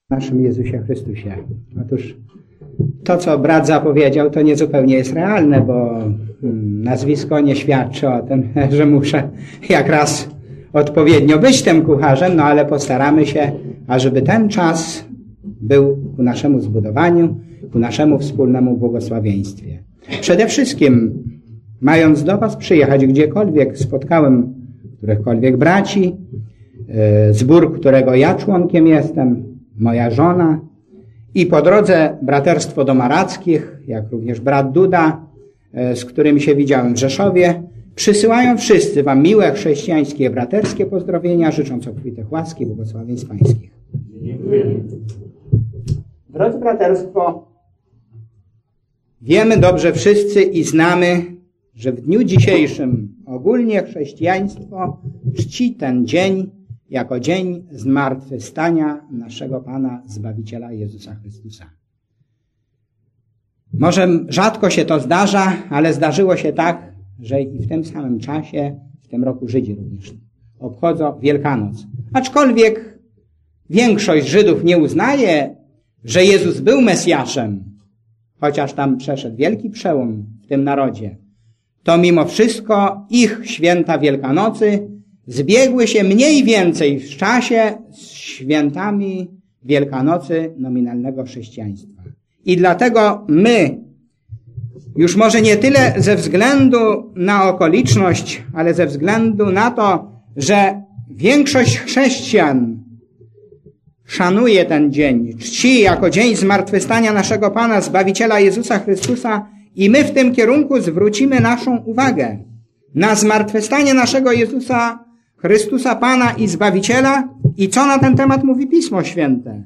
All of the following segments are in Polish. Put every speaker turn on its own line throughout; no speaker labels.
naszym Jezusie Chrystusie. Otóż to, co brat zapowiedział, to niezupełnie jest realne, bo nazwisko nie świadczy o tym, że muszę jak raz odpowiednio być tym kucharzem, no ale postaramy się, ażeby ten czas był ku naszemu zbudowaniu, ku naszemu wspólnemu błogosławieństwie. Przede wszystkim, mając do was przyjechać gdziekolwiek, spotkałem którychkolwiek braci, zbór, którego ja członkiem jestem, moja żona i po drodze braterstwo Domarackich, jak również brat Duda, z którym się widziałem w Rzeszowie, przysyłają wszyscy wam miłe chrześcijańskie, braterskie pozdrowienia, życząc obfitych łaski, błogosławieństw pańskich.
Dziękuję.
Drodzy braterstwo, wiemy dobrze wszyscy i znamy, że w dniu dzisiejszym ogólnie chrześcijaństwo czci ten dzień jako dzień zmartwychwstania naszego Pana Zbawiciela Jezusa Chrystusa. Może rzadko się to zdarza, ale zdarzyło się tak, że i w tym samym czasie, w tym roku Żydzi również obchodzą Wielkanoc. Aczkolwiek większość Żydów nie uznaje, że Jezus był Mesjaszem, chociaż tam przeszedł wielki przełom w tym narodzie, to mimo wszystko ich święta Wielkanocy zbiegły się mniej więcej w czasie z świętami Wielkanocy nominalnego chrześcijaństwa. I dlatego my, już może nie tyle ze względu na okoliczność, ale ze względu na to, że większość chrześcijan szanuje ten dzień, czci jako dzień zmartwychwstania naszego Pana, Zbawiciela Jezusa Chrystusa i my w tym kierunku zwrócimy naszą uwagę na zmartwychwstanie naszego Jezusa Chrystusa, Pana i Zbawiciela i co na ten temat mówi Pismo Święte.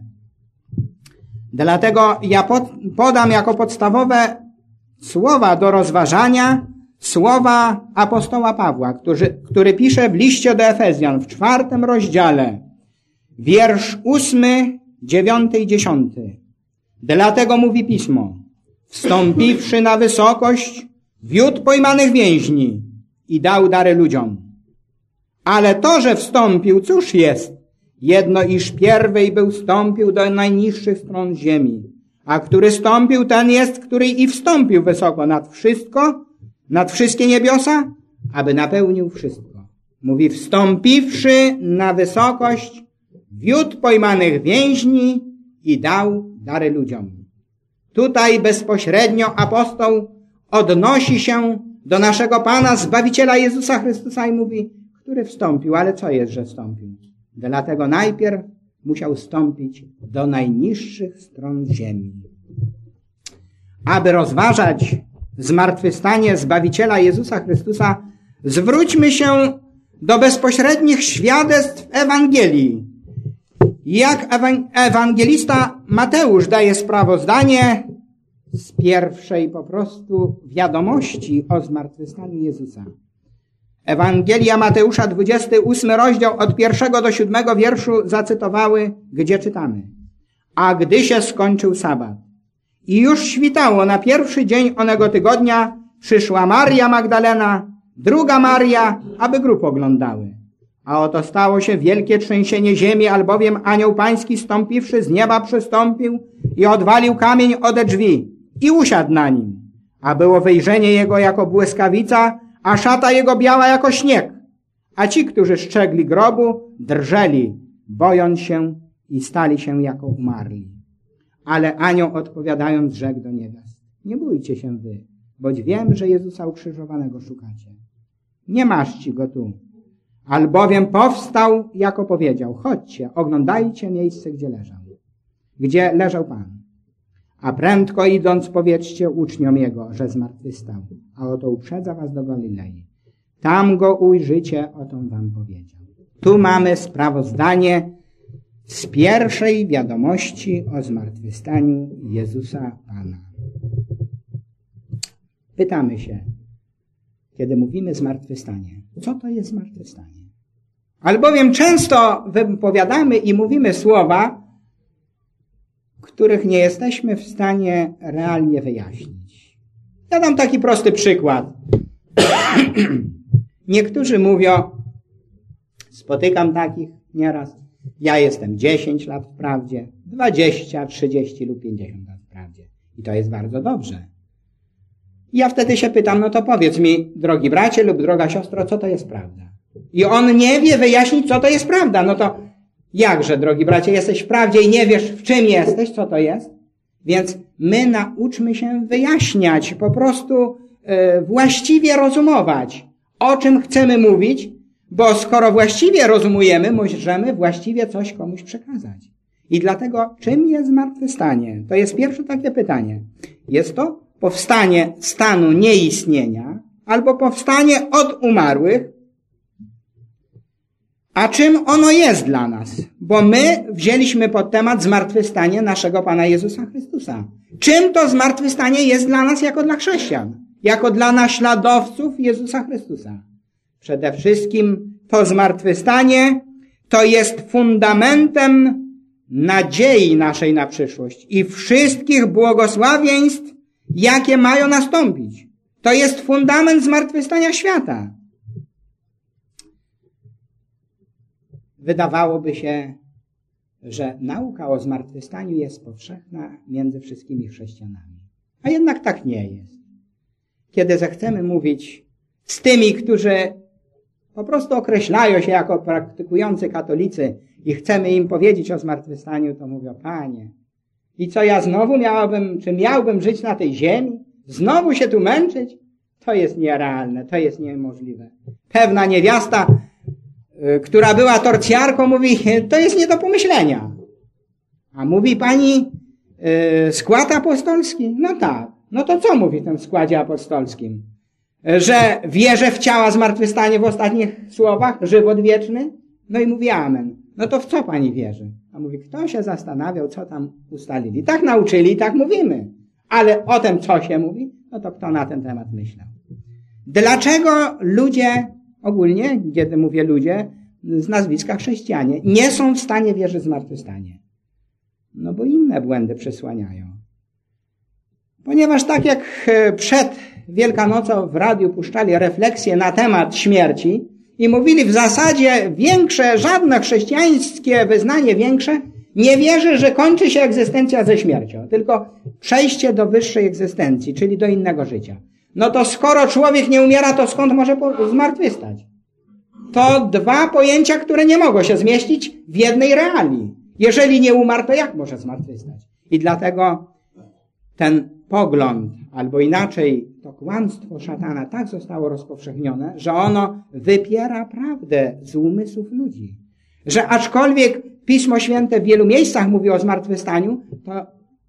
Dlatego ja podam jako podstawowe słowa do rozważania słowa apostoła Pawła, który pisze w liście do Efezjan w 4 rozdziale, wiersz 8, 9 i 10. Dlatego mówi Pismo: wstąpiwszy na wysokość, wiódł pojmanych więźni i dał dary ludziom. Ale to, że wstąpił, cóż jest? Jedno, iż pierwej był wstąpił do najniższych stron ziemi. A który stąpił, ten jest, który i wstąpił wysoko nad wszystko, nad wszystkie niebiosa, aby napełnił wszystko. Mówi, wstąpiwszy na wysokość, wiódł pojmanych więźni i dał dary ludziom. Tutaj bezpośrednio apostoł odnosi się do naszego Pana, Zbawiciela Jezusa Chrystusa i mówi, który wstąpił, ale co jest, że wstąpił? Dlatego najpierw musiał wstąpić do najniższych stron ziemi. Aby rozważać zmartwychwstanie Zbawiciela Jezusa Chrystusa, zwróćmy się do bezpośrednich świadectw Ewangelii. Jak ewangelista Mateusz daje sprawozdanie z pierwszej po prostu wiadomości o zmartwychwstaniu Jezusa. Ewangelia Mateusza, 28 rozdział od 1 do 7 wierszu zacytowały, gdzie czytamy: a gdy się skończył sabat i już świtało na pierwszy dzień onego tygodnia, przyszła Maria Magdalena, druga Maria, aby grób oglądały. A oto stało się wielkie trzęsienie ziemi, albowiem anioł pański stąpiwszy z nieba przystąpił i odwalił kamień ode drzwi i usiadł na nim. A było wejrzenie jego jako błyskawica, a szata jego biała jako śnieg. A ci, którzy strzegli grobu, drżeli, bojąc się i stali się jako umarli. Ale anioł odpowiadając rzekł do niewiast: nie bójcie się wy, boć wiem, że Jezusa ukrzyżowanego szukacie. Nie maszci go tu, albowiem powstał, jako powiedział. Chodźcie, oglądajcie miejsce, gdzie leżał Pan. A prędko idąc powiedzcie uczniom Jego, że zmartwychwstał. A oto uprzedza was do Galilei. Tam go ujrzycie, o tom wam powiedział. Tu mamy sprawozdanie z pierwszej wiadomości o zmartwychwstaniu Jezusa Pana. Pytamy się, kiedy mówimy zmartwychwstanie, co to jest zmartwychwstanie? Albowiem często wypowiadamy i mówimy słowa, których nie jesteśmy w stanie realnie wyjaśnić. Ja dam taki prosty przykład. Niektórzy mówią, spotykam takich nieraz, ja jestem 10 lat wprawdzie, 20, 30 lub 50 lat wprawdzie. I to jest bardzo dobrze. I ja wtedy się pytam, no to powiedz mi, drogi bracie lub droga siostro, co to jest prawda? I on nie wie wyjaśnić, co to jest prawda. No to jakże, drogi bracie, jesteś w prawdzie i nie wiesz, w czym jesteś, co to jest? Więc my nauczmy się wyjaśniać, po prostu właściwie rozumować, o czym chcemy mówić, bo skoro właściwie rozumujemy, możemy właściwie coś komuś przekazać. I dlatego, czym jest zmartwychwstanie? To jest pierwsze takie pytanie. Jest to powstanie stanu nieistnienia albo powstanie od umarłych. A czym ono jest dla nas? Bo my wzięliśmy pod temat zmartwychwstanie naszego Pana Jezusa Chrystusa. Czym to zmartwychwstanie jest dla nas jako dla chrześcijan? Jako dla naśladowców Jezusa Chrystusa? Przede wszystkim to zmartwychwstanie to jest fundamentem nadziei naszej na przyszłość i wszystkich błogosławieństw, jakie mają nastąpić. To jest fundament zmartwychwstania świata. Wydawałoby się, że nauka o zmartwychwstaniu jest powszechna między wszystkimi chrześcijanami. A jednak tak nie jest. Kiedy zechcemy mówić z tymi, którzy po prostu określają się jako praktykujący katolicy i chcemy im powiedzieć o zmartwychwstaniu, to mówią, Panie, i co ja znowu miałbym żyć na tej ziemi? Znowu się tu męczyć? To jest nierealne, to jest niemożliwe. Pewna niewiasta, która była torcjarką, mówi, to jest nie do pomyślenia. A mówi pani, skład apostolski? No tak. No to co mówi w tym składzie apostolskim? Że wierzę w ciała zmartwychwstanie w ostatnich słowach, żywot wieczny? No i mówi amen. No to w co pani wierzy? A mówi, kto się zastanawiał, co tam ustalili? Tak nauczyli, tak mówimy. Ale o tym, co się mówi, no to kto na ten temat myślał? Dlaczego ludzie, ogólnie, kiedy mówię ludzie, z nazwiska chrześcijanie, nie są w stanie wierzyć w zmartwychwstanie? No bo inne błędy przysłaniają. Ponieważ tak jak przed Wielkanocą w radiu puszczali refleksje na temat śmierci i mówili w zasadzie żadne chrześcijańskie wyznanie większe nie wierzy, że kończy się egzystencja ze śmiercią, tylko przejście do wyższej egzystencji, czyli do innego życia. No to skoro człowiek nie umiera, to skąd może zmartwychwstać? To dwa pojęcia, które nie mogą się zmieścić w jednej realii. Jeżeli nie umarł, to jak może zmartwychwstać? I dlatego ten pogląd, albo inaczej to kłamstwo szatana tak zostało rozpowszechnione, że ono wypiera prawdę z umysłów ludzi. Że aczkolwiek Pismo Święte w wielu miejscach mówi o zmartwychwstaniu, to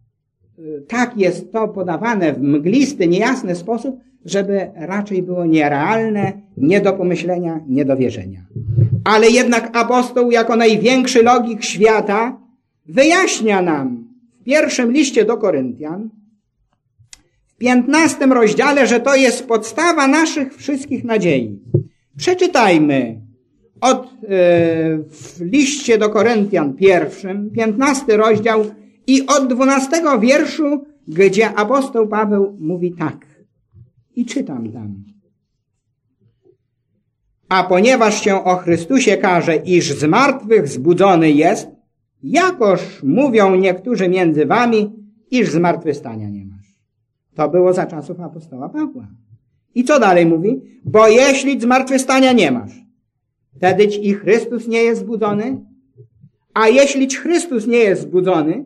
tak jest to podawane w mglisty, niejasny sposób, żeby raczej było nierealne, nie do pomyślenia, nie do wierzenia. Ale jednak apostoł jako największy logik świata wyjaśnia nam w pierwszym liście do Koryntian, w 15 rozdziale, że to jest podstawa naszych wszystkich nadziei. Przeczytajmy w liście do Koryntian 15 rozdział i od 12 wierszu, gdzie apostoł Paweł mówi tak. I czytam tam. A ponieważ się o Chrystusie każe, iż z martwych zbudzony jest, jakoż mówią niektórzy między wami, iż zmartwychwstania nie masz. To było za czasów apostoła Pawła. I co dalej mówi? Bo jeśli zmartwychwstania nie masz, wtedy i Chrystus nie jest zbudzony, a jeśli Chrystus nie jest zbudzony,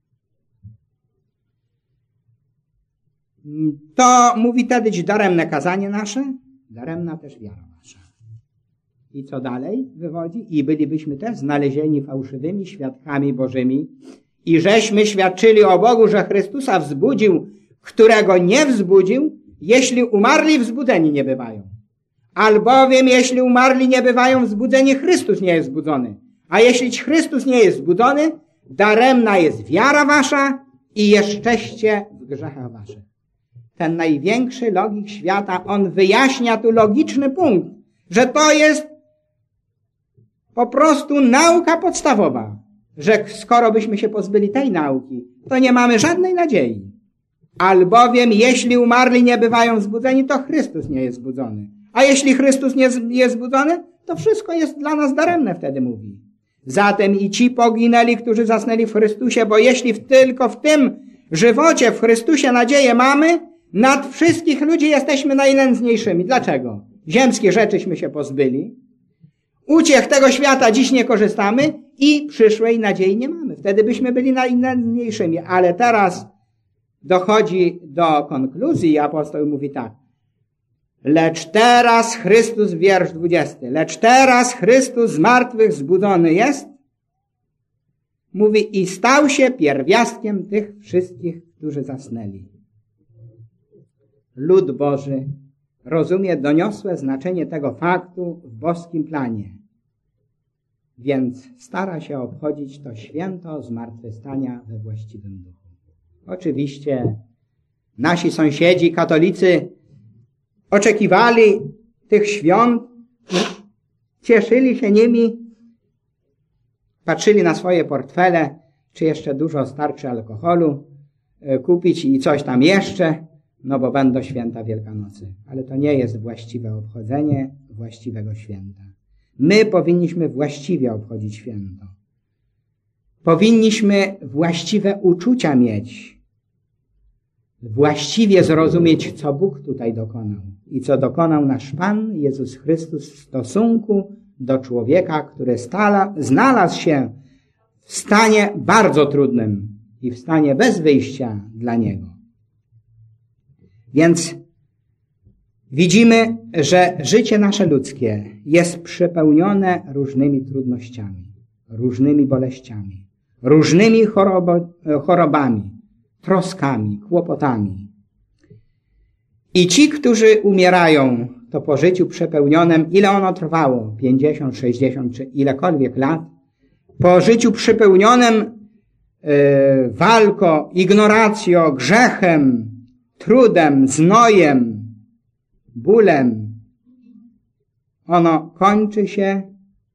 to mówi wtedy daremne kazanie nasze, daremna też wiara wasza. I co dalej wywodzi? I bylibyśmy też znalezieni fałszywymi świadkami Bożymi i żeśmy świadczyli o Bogu, że Chrystusa wzbudził, którego nie wzbudził, jeśli umarli wzbudzeni nie bywają. Albowiem jeśli umarli nie bywają wzbudzeni, Chrystus nie jest wzbudzony. A jeśli Chrystus nie jest wzbudzony, daremna jest wiara wasza i jeszczeście w grzechach waszych. Ten największy logik świata, on wyjaśnia tu logiczny punkt, że to jest po prostu nauka podstawowa, że skoro byśmy się pozbyli tej nauki, to nie mamy żadnej nadziei. Albowiem jeśli umarli nie bywają wzbudzeni, to Chrystus nie jest wzbudzony. A jeśli Chrystus nie jest wzbudzony, to wszystko jest dla nas daremne, wtedy mówi. Zatem i ci poginęli, którzy zasnęli w Chrystusie, bo jeśli tylko w tym żywocie w Chrystusie nadzieję mamy, nad wszystkich ludzi jesteśmy najnędzniejszymi. Dlaczego? Ziemskie rzeczyśmy się pozbyli, uciech tego świata dziś nie korzystamy i przyszłej nadziei nie mamy. Wtedy byśmy byli najnędzniejszymi. Ale teraz dochodzi do konkluzji i apostoł mówi tak. Lecz teraz Chrystus, wiersz 20, lecz teraz Chrystus z martwych zbudzony jest, mówi, i stał się pierwiastkiem tych wszystkich, którzy zasnęli. Lud Boży rozumie doniosłe znaczenie tego faktu w boskim planie, więc stara się obchodzić to święto zmartwychwstania we właściwym duchu. Oczywiście nasi sąsiedzi, katolicy, oczekiwali tych świąt, cieszyli się nimi, patrzyli na swoje portfele, czy jeszcze dużo starczy alkoholu kupić i coś tam jeszcze, no bo będą święta Wielkanocy. Ale to nie jest właściwe obchodzenie właściwego święta. My powinniśmy właściwie obchodzić święto. Powinniśmy właściwe uczucia mieć. Właściwie zrozumieć, co Bóg tutaj dokonał i co dokonał nasz Pan Jezus Chrystus w stosunku do człowieka, który znalazł się w stanie bardzo trudnym i w stanie bez wyjścia dla niego. Więc widzimy, że życie nasze ludzkie jest przepełnione różnymi trudnościami, różnymi boleściami, różnymi chorobami, troskami, kłopotami. I ci, którzy umierają, to po życiu przepełnionym, ile ono trwało, 50, 60 czy ilekolwiek lat, po życiu przepełnionym walką, ignoracją, grzechem, trudem, znojem, bólem, ono kończy się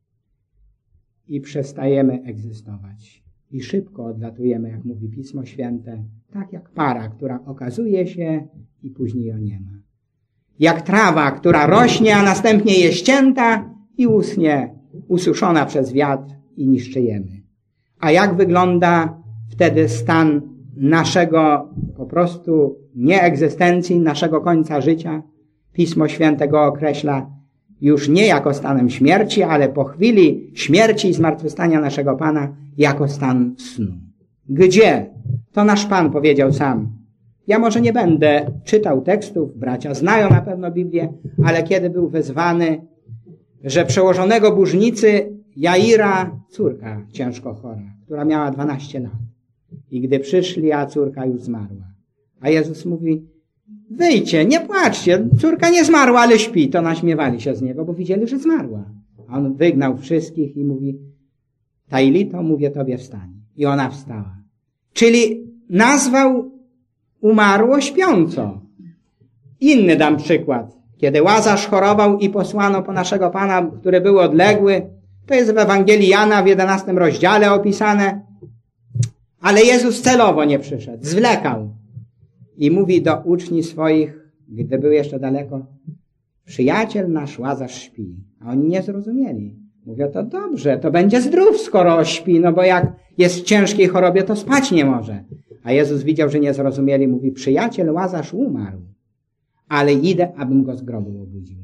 i przestajemy egzystować. I szybko odlatujemy, jak mówi Pismo Święte, tak jak para, która okazuje się i później ją nie ma. Jak trawa, która rośnie, a następnie jest ścięta i uschnie, ususzona przez wiatr i niszczyjemy. A jak wygląda wtedy stan naszego po prostu nieegzystencji, naszego końca życia? Pismo Święte go określa już nie jako stanem śmierci, ale po chwili śmierci i zmartwychwstania naszego Pana jako stan snu. Gdzie? To nasz Pan powiedział sam. Ja może nie będę czytał tekstów, bracia znają na pewno Biblię, ale kiedy był wezwany, że przełożonego burznicy Jaira córka ciężko chora, która miała 12 lat. I gdy przyszli, a córka już zmarła. A Jezus mówi, wyjdźcie, nie płaczcie, córka nie zmarła, ale śpi. To naśmiewali się z niego, bo widzieli, że zmarła. A on wygnał wszystkich i mówi, Tajlito, mówię tobie, wstań. I ona wstała. Czyli nazwał umarło śpiąco. Inny dam przykład. Kiedy Łazarz chorował i posłano po naszego Pana, który był odległy, to jest w Ewangelii Jana w 11 rozdziale opisane, ale Jezus celowo nie przyszedł, zwlekał. I mówi do uczniów swoich, gdy był jeszcze daleko, przyjaciel nasz Łazarz śpi. A oni nie zrozumieli. Mówią, to dobrze, to będzie zdrów, skoro śpi, no bo jak jest w ciężkiej chorobie, to spać nie może. A Jezus widział, że nie zrozumieli, mówi, przyjaciel Łazarz umarł, ale idę, abym go z grobu obudził.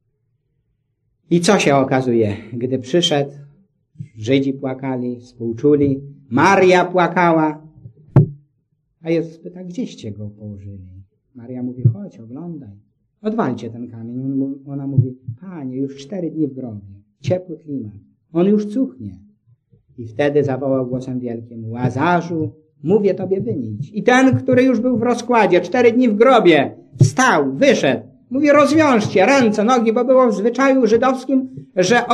I co się okazuje? Gdy przyszedł, Żydzi płakali, współczuli, Maria płakała, a Jezus pyta, gdzieście go położyli? Maria mówi, chodź, oglądaj, odwalcie ten kamień. Ona mówi, Panie, już 4 dni w grobie, ciepły klimat, on już cuchnie. I wtedy zawołał głosem wielkim, Łazarzu, mówię tobie wyjdź. I ten, który już był w rozkładzie, 4 dni w grobie, wstał, wyszedł. Mówi, rozwiążcie ręce, nogi, bo było w zwyczaju żydowskim, że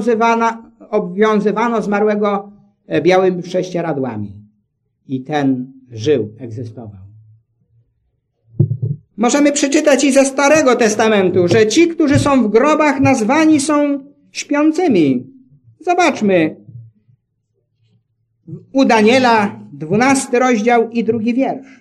obwiązywano zmarłego białymi prześcieradłami. I ten żył, egzystował. Możemy przeczytać i ze Starego Testamentu, że ci, którzy są w grobach, nazwani są śpiącymi. Zobaczmy. U Daniela 12 rozdział i 2 wiersz.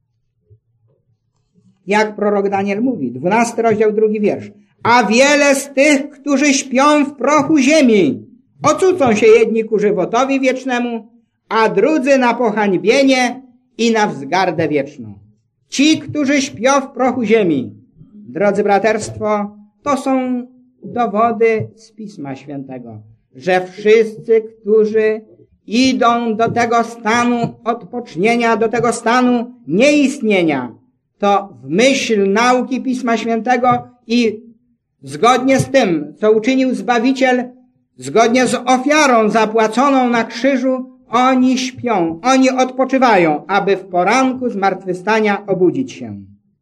Jak prorok Daniel mówi, 12 rozdział, 2 wiersz. A wiele z tych, którzy śpią w prochu ziemi, Ocucą się jedni ku żywotowi wiecznemu, a drudzy na pohańbienie i na wzgardę wieczną. Ci, którzy śpią w prochu ziemi. Drodzy braterstwo, to są dowody z Pisma Świętego, że wszyscy, którzy idą do tego stanu odpocznienia, do tego stanu nieistnienia, to w myśl nauki Pisma Świętego i zgodnie z tym, co uczynił Zbawiciel, zgodnie z ofiarą zapłaconą na krzyżu, oni śpią, oni odpoczywają, aby w poranku zmartwychwstania obudzić się.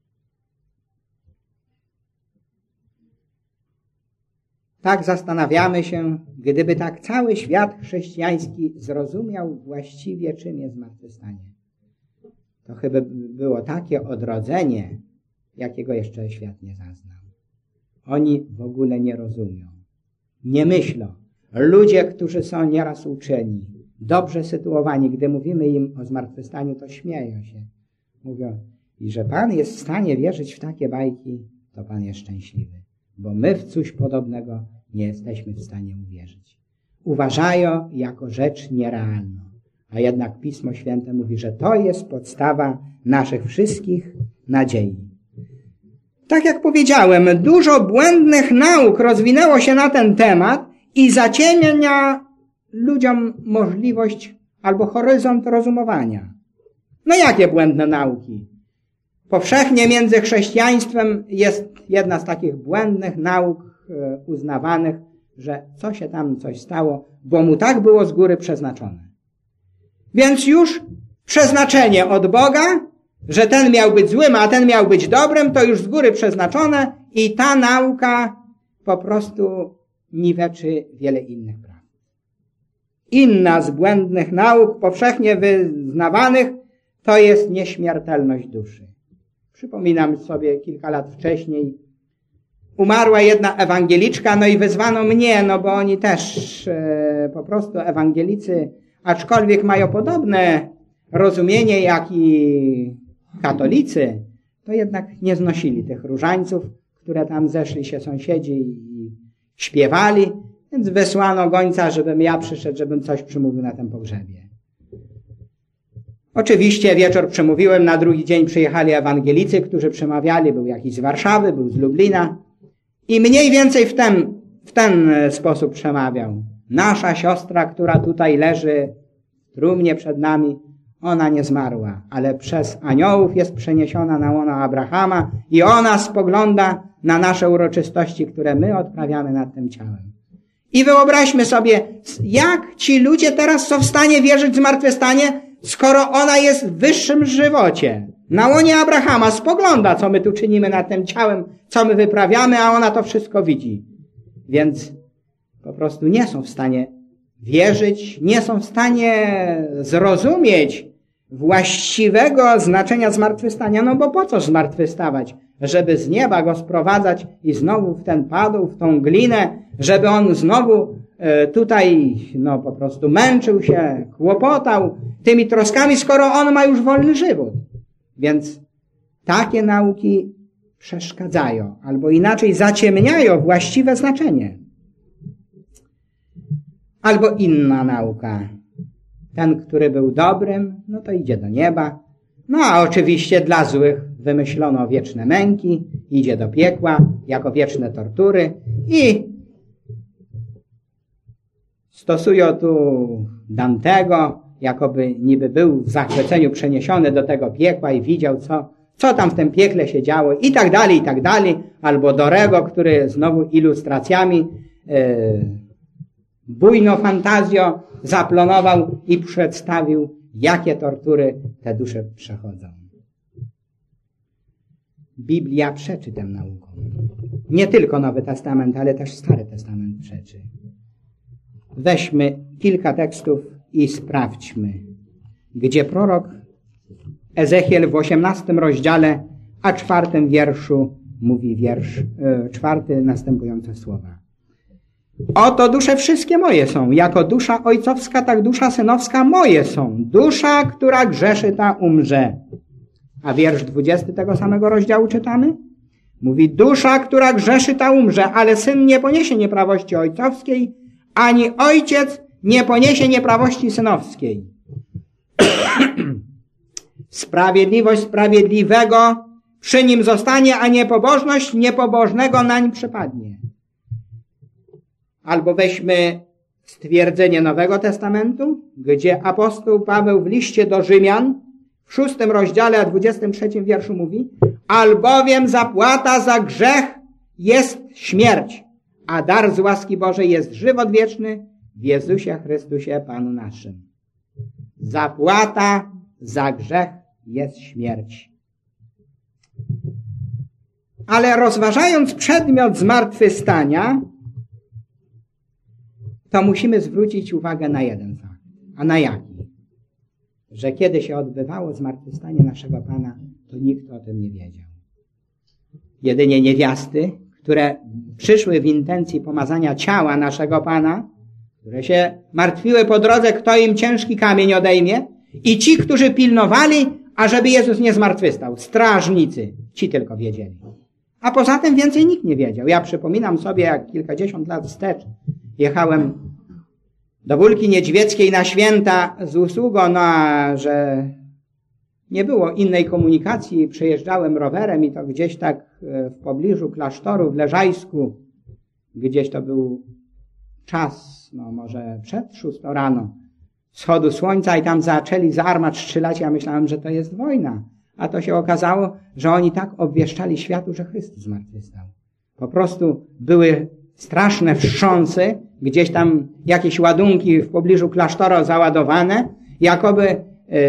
Tak zastanawiamy się, gdyby tak cały świat chrześcijański zrozumiał właściwie, czym jest zmartwychwstanie. To chyba było takie odrodzenie, jakiego jeszcze świat nie zaznał. Oni w ogóle nie rozumią, nie myślą. Ludzie, którzy są nieraz uczeni, dobrze sytuowani, gdy mówimy im o zmartwychwstaniu, to śmieją się. Mówią, i że Pan jest w stanie wierzyć w takie bajki, to Pan jest szczęśliwy, bo my w coś podobnego nie jesteśmy w stanie uwierzyć. Uważają jako rzecz nierealną, a jednak Pismo Święte mówi, że to jest podstawa naszych wszystkich nadziei. Tak jak powiedziałem, dużo błędnych nauk rozwinęło się na ten temat i zaciemnia ludziom możliwość albo horyzont rozumowania. No jakie błędne nauki? Powszechnie między chrześcijaństwem jest jedna z takich błędnych nauk uznawanych, że coś stało, bo mu tak było z góry przeznaczone. Więc już przeznaczenie od Boga, że ten miał być złym, a ten miał być dobrym, to już z góry przeznaczone i ta nauka po prostu niweczy wiele innych praw. Inna z błędnych nauk powszechnie wyznawanych to jest nieśmiertelność duszy. Przypominam sobie kilka lat wcześniej umarła jedna ewangeliczka, no i wezwano mnie, no bo oni też po prostu ewangelicy, aczkolwiek mają podobne rozumienie jak i katolicy, to jednak nie znosili tych różańców, które tam zeszli się sąsiedzi i śpiewali, więc wysłano gońca, żebym ja przyszedł, żebym coś przemówił na tym pogrzebie. Oczywiście wieczór przemówiłem, na drugi dzień przyjechali ewangelicy, którzy przemawiali, był jakiś z Warszawy, był z Lublina i mniej więcej w ten sposób przemawiał. Nasza siostra, która tutaj leży w trumnie przed nami, ona nie zmarła, ale przez aniołów jest przeniesiona na łono Abrahama i ona spogląda na nasze uroczystości, które my odprawiamy nad tym ciałem. I wyobraźmy sobie, jak ci ludzie teraz są w stanie wierzyć w zmartwychwstanie, skoro ona jest w wyższym żywocie. Na łonie Abrahama spogląda, co my tu czynimy nad tym ciałem, co my wyprawiamy, a ona to wszystko widzi. Więc po prostu nie są w stanie wierzyć, nie są w stanie zrozumieć właściwego znaczenia zmartwychwstania. No bo po co zmartwychwstawać? Żeby z nieba go sprowadzać i znowu w ten padł, w tą glinę, żeby on znowu tutaj no po prostu męczył się, kłopotał tymi troskami, skoro on ma już wolny żywot. Więc takie nauki przeszkadzają, albo inaczej zaciemniają właściwe znaczenie. Albo inna nauka. Ten, który był dobrym, no to idzie do nieba. No a oczywiście dla złych wymyślono wieczne męki, idzie do piekła jako wieczne tortury i stosują tu Dantego, jakoby niby był w zachwyceniu przeniesiony do tego piekła i widział, co tam w tym piekle się działo i tak dalej, albo Dorego, który znowu ilustracjami bujną fantazją zaplonował i przedstawił, jakie tortury te dusze przechodzą. Biblia przeczy tym naukom. Nie tylko Nowy Testament, ale też Stary Testament przeczy. Weźmy kilka tekstów i sprawdźmy, gdzie prorok Ezechiel w 18 rozdziale, a 4 wierszu mówi wiersz 4 następujące słowa. Oto dusze wszystkie moje są, jako dusza ojcowska, tak dusza synowska moje są. Dusza, która grzeszy, ta umrze. A wiersz 20 tego samego rozdziału czytamy? Mówi, dusza, która grzeszy, ta umrze, ale syn nie poniesie nieprawości ojcowskiej, ani ojciec nie poniesie nieprawości synowskiej. Sprawiedliwość sprawiedliwego przy nim zostanie, a niepobożność niepobożnego nań przypadnie. Albo weźmy stwierdzenie Nowego Testamentu, gdzie apostoł Paweł w liście do Rzymian w 6 rozdziale, a 23 wierszu mówi: albowiem zapłata za grzech jest śmierć, a dar z łaski Bożej jest żywot wieczny w Jezusie Chrystusie Panu naszym. Zapłata za grzech jest śmierć. Ale rozważając przedmiot zmartwychwstania, to musimy zwrócić uwagę na jeden fakt. A na jaki? Że kiedy się odbywało zmartwychwstanie naszego Pana, to nikt o tym nie wiedział. Jedynie niewiasty, które przyszły w intencji pomazania ciała naszego Pana, które się martwiły po drodze, kto im ciężki kamień odejmie, i ci, którzy pilnowali, ażeby Jezus nie zmartwychwstał. Strażnicy, ci tylko wiedzieli. A poza tym więcej nikt nie wiedział. Ja przypominam sobie, jak kilkadziesiąt lat wstecz jechałem do Wólki Niedźwieckiej na święta z usługą, że nie było innej komunikacji. Przejeżdżałem rowerem i to gdzieś tak w pobliżu klasztoru w Leżajsku, gdzieś to był czas, może przed 6 rano, wschodu słońca, i tam zaczęli z armat strzelać. Ja myślałem, że to jest wojna. A to się okazało, że oni tak obwieszczali światu, że Chrystus zmartwychwstał. Po prostu były straszne wstrząsy, gdzieś tam jakieś ładunki w pobliżu klasztora załadowane, jakoby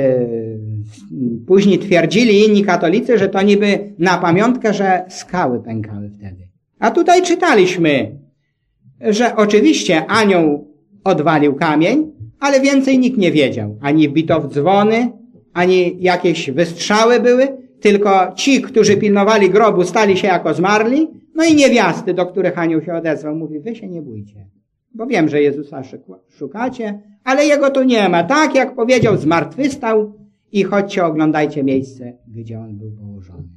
później twierdzili inni katolicy, że to niby na pamiątkę, że skały pękały wtedy. A tutaj czytaliśmy, że oczywiście anioł odwalił kamień, ale więcej nikt nie wiedział. Ani wbito w dzwony, ani jakieś wystrzały były, tylko ci, którzy pilnowali grobu, stali się jako zmarli, no i niewiasty, do których anioł się odezwał, mówi: wy się nie bójcie, bo wiem, że Jezusa szukacie, ale Jego tu nie ma. Tak jak powiedział, zmartwychwstał i chodźcie, oglądajcie miejsce, gdzie On był położony.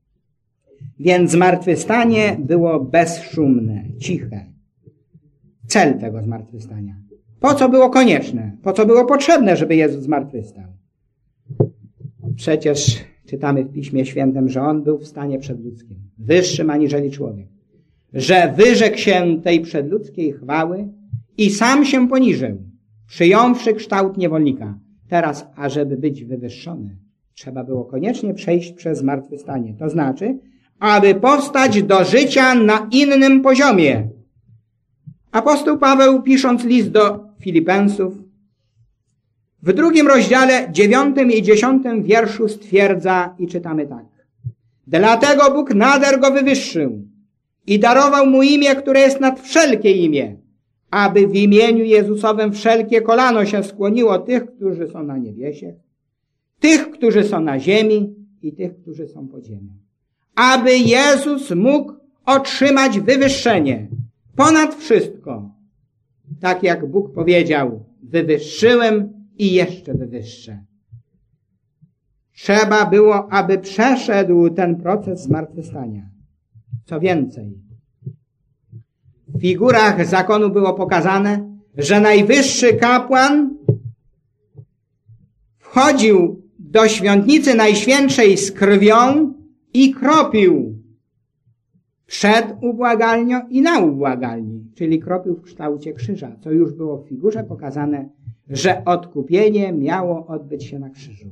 Więc zmartwychwstanie było bezszumne, ciche. Cel tego zmartwychwstania. Po co było konieczne? Po co było potrzebne, żeby Jezus zmartwychwstał? Przecież czytamy w Piśmie Świętym, że On był w stanie przedludzkim, wyższym aniżeli człowiek. Że wyrzekł się tej przedludzkiej chwały i sam się poniżył, przyjąwszy kształt niewolnika. Teraz, ażeby być wywyższony, trzeba było koniecznie przejść przez zmartwychwstanie. To znaczy, aby powstać do życia na innym poziomie. Apostoł Paweł, pisząc list do Filipensów, w 2 rozdziale 9 i 10 wierszu stwierdza i czytamy tak: dlatego Bóg nader go wywyższył i darował mu imię, które jest nad wszelkie imię, aby w imieniu Jezusowym wszelkie kolano się skłoniło tych, którzy są na niebiesie, tych, którzy są na ziemi i tych, którzy są pod ziemią. Aby Jezus mógł otrzymać wywyższenie ponad wszystko. Tak jak Bóg powiedział: wywyższyłem i jeszcze wywyższę. Trzeba było, aby przeszedł ten proces zmartwychwstania. Co więcej, w figurach zakonu było pokazane, że najwyższy kapłan wchodził do świątnicy najświętszej z krwią i kropił przed ubłagalnią i na ubłagalni, czyli kropił w kształcie krzyża, co już było w figurze pokazane, że odkupienie miało odbyć się na krzyżu.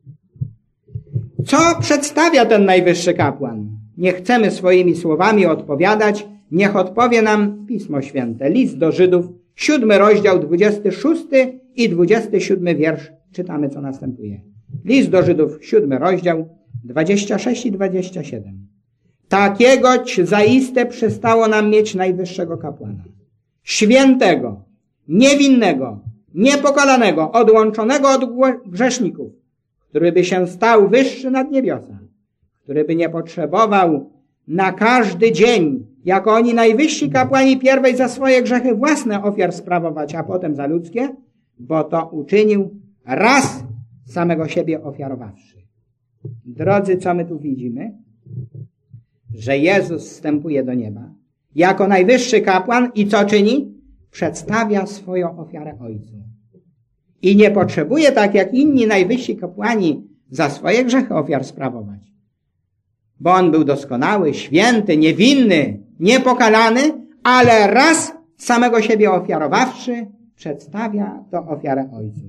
Co przedstawia ten najwyższy kapłan? Nie chcemy swoimi słowami odpowiadać, niech odpowie nam Pismo Święte. List do Żydów, 7 rozdział, 26 i 27 wiersz. Czytamy, co następuje. List do Żydów, 7 rozdział, 26 i 27. Takiegoć zaiste przystało nam mieć najwyższego kapłana. Świętego, niewinnego, niepokalanego, odłączonego od grzeszników, który by się stał wyższy nad niebiosa, który by nie potrzebował na każdy dzień, jako oni najwyżsi kapłani, pierwej za swoje grzechy własne ofiar sprawować, a potem za ludzkie, bo to uczynił raz samego siebie ofiarowawszy. Drodzy, co my tu widzimy? Że Jezus wstępuje do nieba jako najwyższy kapłan i co czyni? przedstawia swoją ofiarę Ojcu. I nie potrzebuje, tak jak inni najwyżsi kapłani, za swoje grzechy ofiar sprawować. Bo on był doskonały, święty, niewinny, niepokalany, ale raz samego siebie ofiarowawszy, przedstawia to ofiarę Ojcu.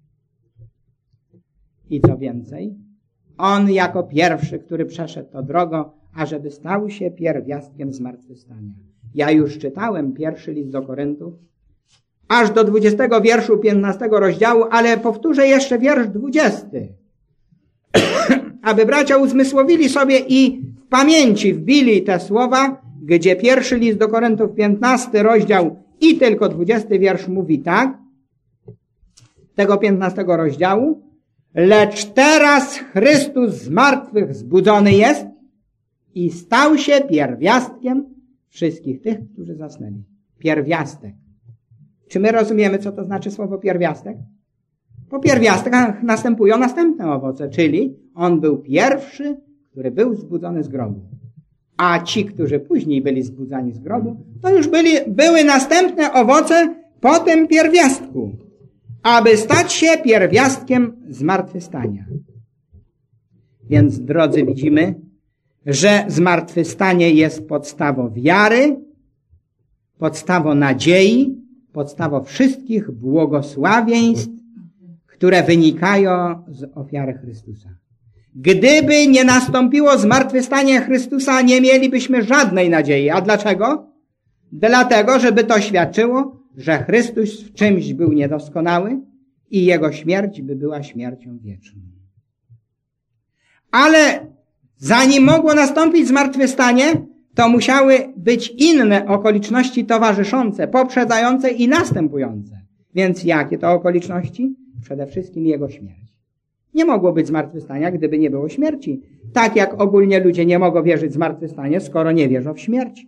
I co więcej, on jako pierwszy, który przeszedł to drogą, ażeby stał się pierwiastkiem zmartwychwstania. Ja już czytałem pierwszy list do Koryntów, aż do 20 wierszu 15 rozdziału, ale powtórzę jeszcze wiersz 20. Aby bracia uzmysłowili sobie i w pamięci wbili te słowa, gdzie pierwszy list do Koryntów 15 rozdział i tylko 20 wiersz mówi tak, tego 15 rozdziału: lecz teraz Chrystus z martwych zbudzony jest i stał się pierwiastkiem wszystkich tych, którzy zasnęli. Pierwiastek. Czy my rozumiemy, co to znaczy słowo pierwiastek? Po pierwiastkach następują następne owoce, czyli on był pierwszy, który był zbudzony z grobu. A ci, którzy później byli zbudzani z grobu, to już były następne owoce po tym pierwiastku, aby stać się pierwiastkiem zmartwychwstania. Więc, drodzy, widzimy, że zmartwychwstanie jest podstawą wiary, podstawą nadziei, podstawą wszystkich błogosławieństw, które wynikają z ofiary Chrystusa. Gdyby nie nastąpiło zmartwychwstanie Chrystusa, nie mielibyśmy żadnej nadziei. A dlaczego? Dlatego, żeby to świadczyło, że Chrystus w czymś był niedoskonały i Jego śmierć by była śmiercią wieczną. Ale zanim mogło nastąpić zmartwychwstanie, to musiały być inne okoliczności towarzyszące, poprzedzające i następujące. Więc jakie to okoliczności? Przede wszystkim Jego śmierć. Nie mogło być zmartwychwstania, gdyby nie było śmierci. Tak jak ogólnie ludzie nie mogą wierzyć w zmartwychwstanie, skoro nie wierzą w śmierć.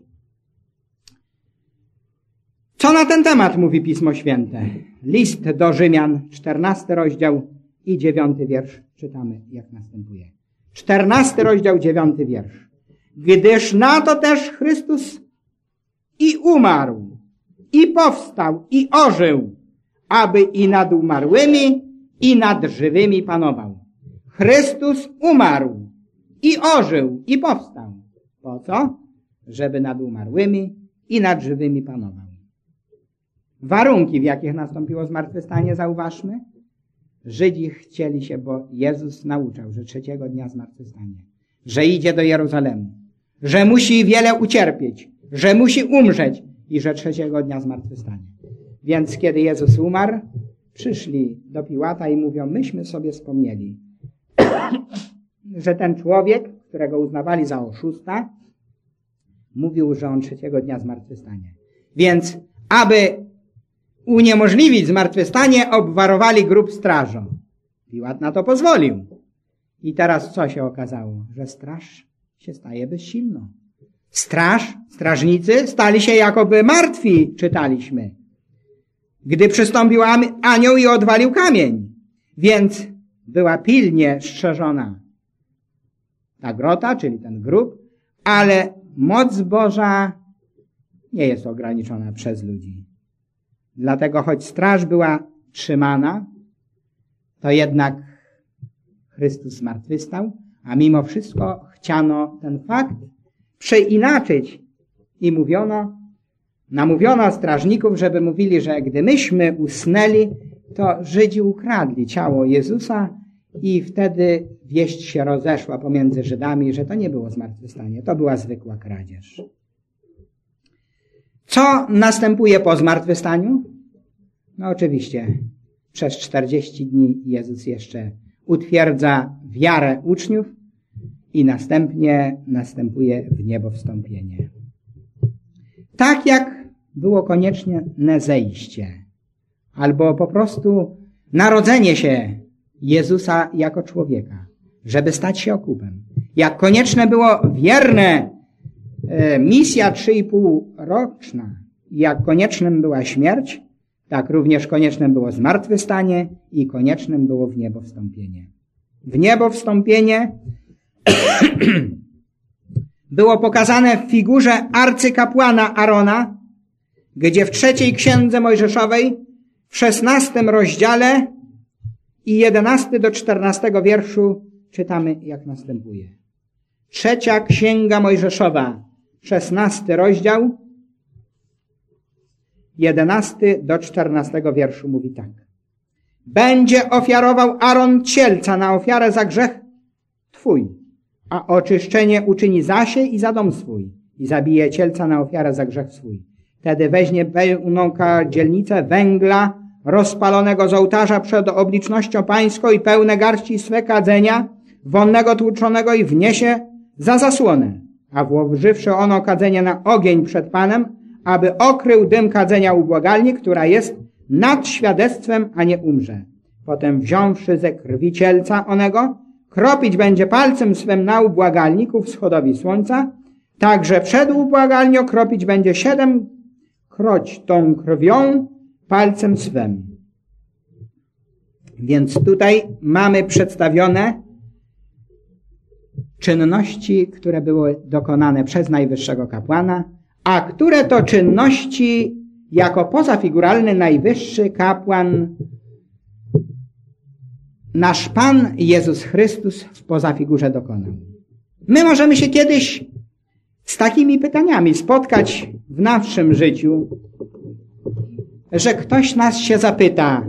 Co na ten temat mówi Pismo Święte? List do Rzymian, 14 rozdział i 9 wiersz czytamy jak następuje. 14 rozdział, 9 wiersz. Gdyż na to też Chrystus i umarł, i powstał, i ożył, aby i nad umarłymi, i nad żywymi panował. Chrystus umarł, i ożył, i powstał. Po co? Żeby nad umarłymi i nad żywymi panował. Warunki, w jakich nastąpiło zmartwychwstanie, zauważmy. Żydzi chcieli się, bo Jezus nauczał, że 3 dnia zmartwychwstanie, że idzie do Jeruzalemu, że musi wiele ucierpieć, że musi umrzeć i że 3 dnia zmartwychwstanie. Więc kiedy Jezus umarł, przyszli do Piłata i mówią, myśmy sobie wspomnieli, że ten człowiek, którego uznawali za oszusta, mówił, że on 3 dnia zmartwychwstanie. Więc aby uniemożliwić zmartwychwstanie, obwarowali grób strażą. Piłat na to pozwolił. I teraz co się okazało? Że straż się staje bezsilną. Strażnicy stali się jakoby martwi, czytaliśmy. Gdy przystąpił anioł i odwalił kamień. Więc była pilnie strzeżona ta grota, czyli ten grób, ale moc Boża nie jest ograniczona przez ludzi. Dlatego choć straż była trzymana, to jednak Chrystus zmartwychwstał, a mimo wszystko chciano ten fakt przeinaczyć i namówiono strażników, żeby mówili, że gdy myśmy usnęli, to Żydzi ukradli ciało Jezusa i wtedy wieść się rozeszła pomiędzy Żydami, że to nie było zmartwychwstanie, to była zwykła kradzież. Co następuje po zmartwychwstaniu? No oczywiście, przez 40 dni Jezus jeszcze utwierdza wiarę uczniów i następnie następuje w niebo wstąpienie. Tak jak było konieczne zejście, albo po prostu narodzenie się Jezusa jako człowieka, żeby stać się okupem. Jak konieczne było wierne misja 3,5-roczna, jak koniecznym była śmierć, tak również koniecznym było zmartwychwstanie i koniecznym było w niebo wstąpienie. W niebo wstąpienie było pokazane w figurze arcykapłana Arona, gdzie w 3 Księdze Mojżeszowej w 16 rozdziale i 11 do 14 wierszu czytamy jak następuje. 3 Księga Mojżeszowa, 16 rozdział, 11 do 14 wierszu mówi tak. Będzie ofiarował Aaron cielca na ofiarę za grzech twój, a oczyszczenie uczyni za się i za dom swój i zabije cielca na ofiarę za grzech swój. Wtedy weźmie pełną dzielnicę węgla rozpalonego z ołtarza przed oblicznością pańską i pełne garści swe kadzenia wonnego tłuczonego i wniesie za zasłonę, a włożywszy ono kadzenie na ogień przed Panem, aby okrył dym kadzenia ubłagalni, która jest nad świadectwem, a nie umrze. Potem wziąwszy ze krwi cielca onego, kropić będzie palcem swym na ubłagalniku wschodowi słońca, także przed ubłagalnią kropić będzie 7-kroć tą krwią palcem swym. Więc tutaj mamy przedstawione czynności, które były dokonane przez najwyższego kapłana, a które to czynności jako pozafiguralny najwyższy kapłan, nasz Pan Jezus Chrystus w pozafigurze dokonał. My możemy się kiedyś z takimi pytaniami spotkać w naszym życiu, że ktoś nas się zapyta,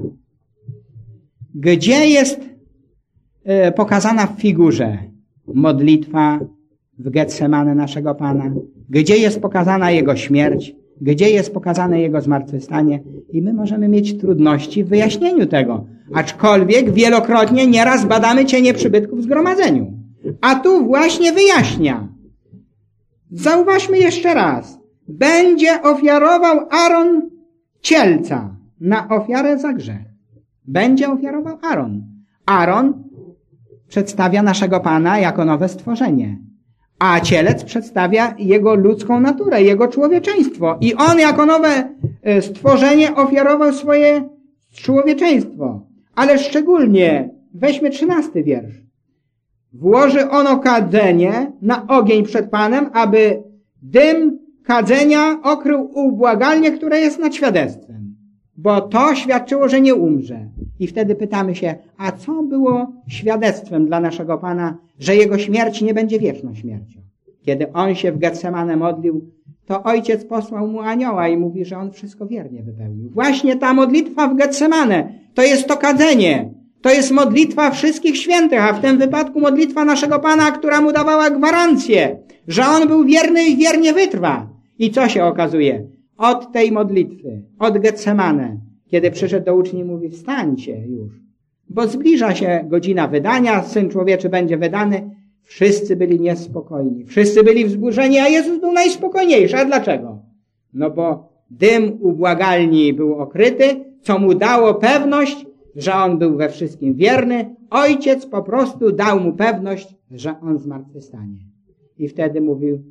gdzie jest pokazana w figurze modlitwa w Getsemane naszego Pana, gdzie jest pokazana Jego śmierć, gdzie jest pokazane Jego zmartwychwstanie i my możemy mieć trudności w wyjaśnieniu tego, aczkolwiek wielokrotnie nieraz badamy cienie przybytków w zgromadzeniu. A tu właśnie wyjaśnia. Zauważmy jeszcze raz. Będzie ofiarował Aaron cielca na ofiarę za grzech. Będzie ofiarował Aaron. Aaron przedstawia naszego Pana jako nowe stworzenie, a cielec przedstawia Jego ludzką naturę, Jego człowieczeństwo. I On jako nowe stworzenie ofiarował swoje człowieczeństwo. Ale szczególnie, weźmy 13 wiersz. Włoży ono kadzenie na ogień przed Panem, aby dym kadzenia okrył ubłagalnię, które jest nad świadectwem. Bo to świadczyło, że nie umrze. I wtedy pytamy się, a co było świadectwem dla naszego Pana, że Jego śmierć nie będzie wieczną śmiercią? Kiedy On się w Getsemane modlił, to Ojciec posłał Mu anioła i mówi, że On wszystko wiernie wypełnił. Właśnie ta modlitwa w Getsemane to jest to kadzenie. To jest modlitwa wszystkich świętych, a w tym wypadku modlitwa naszego Pana, która Mu dawała gwarancję, że On był wierny i wiernie wytrwa. I co się okazuje? Od tej modlitwy, od Getsemane, kiedy przyszedł do uczniów i mówi, wstańcie już, bo zbliża się godzina wydania, Syn Człowieczy będzie wydany. Wszyscy byli niespokojni, wszyscy byli wzburzeni, a Jezus był najspokojniejszy. A dlaczego? No bo dym ubłagalni był okryty, co Mu dało pewność, że On był we wszystkim wierny. Ojciec po prostu dał Mu pewność, że On zmartwychwstanie. I wtedy mówił,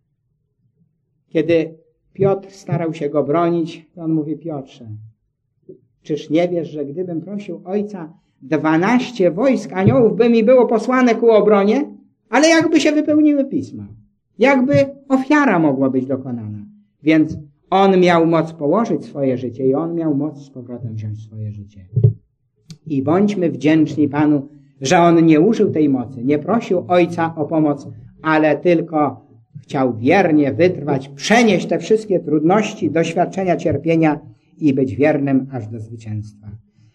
kiedy Piotr starał się Go bronić, to On mówi, Piotrze, czyż nie wiesz, że gdybym prosił Ojca, 12 wojsk aniołów by mi było posłane ku obronie, ale jakby się wypełniły pisma, jakby ofiara mogła być dokonana. Więc On miał moc położyć swoje życie i On miał moc z powrotem wziąć swoje życie. I bądźmy wdzięczni Panu, że On nie użył tej mocy, nie prosił Ojca o pomoc, ale tylko chciał wiernie wytrwać, przenieść te wszystkie trudności, doświadczenia, cierpienia i być wiernym aż do zwycięstwa.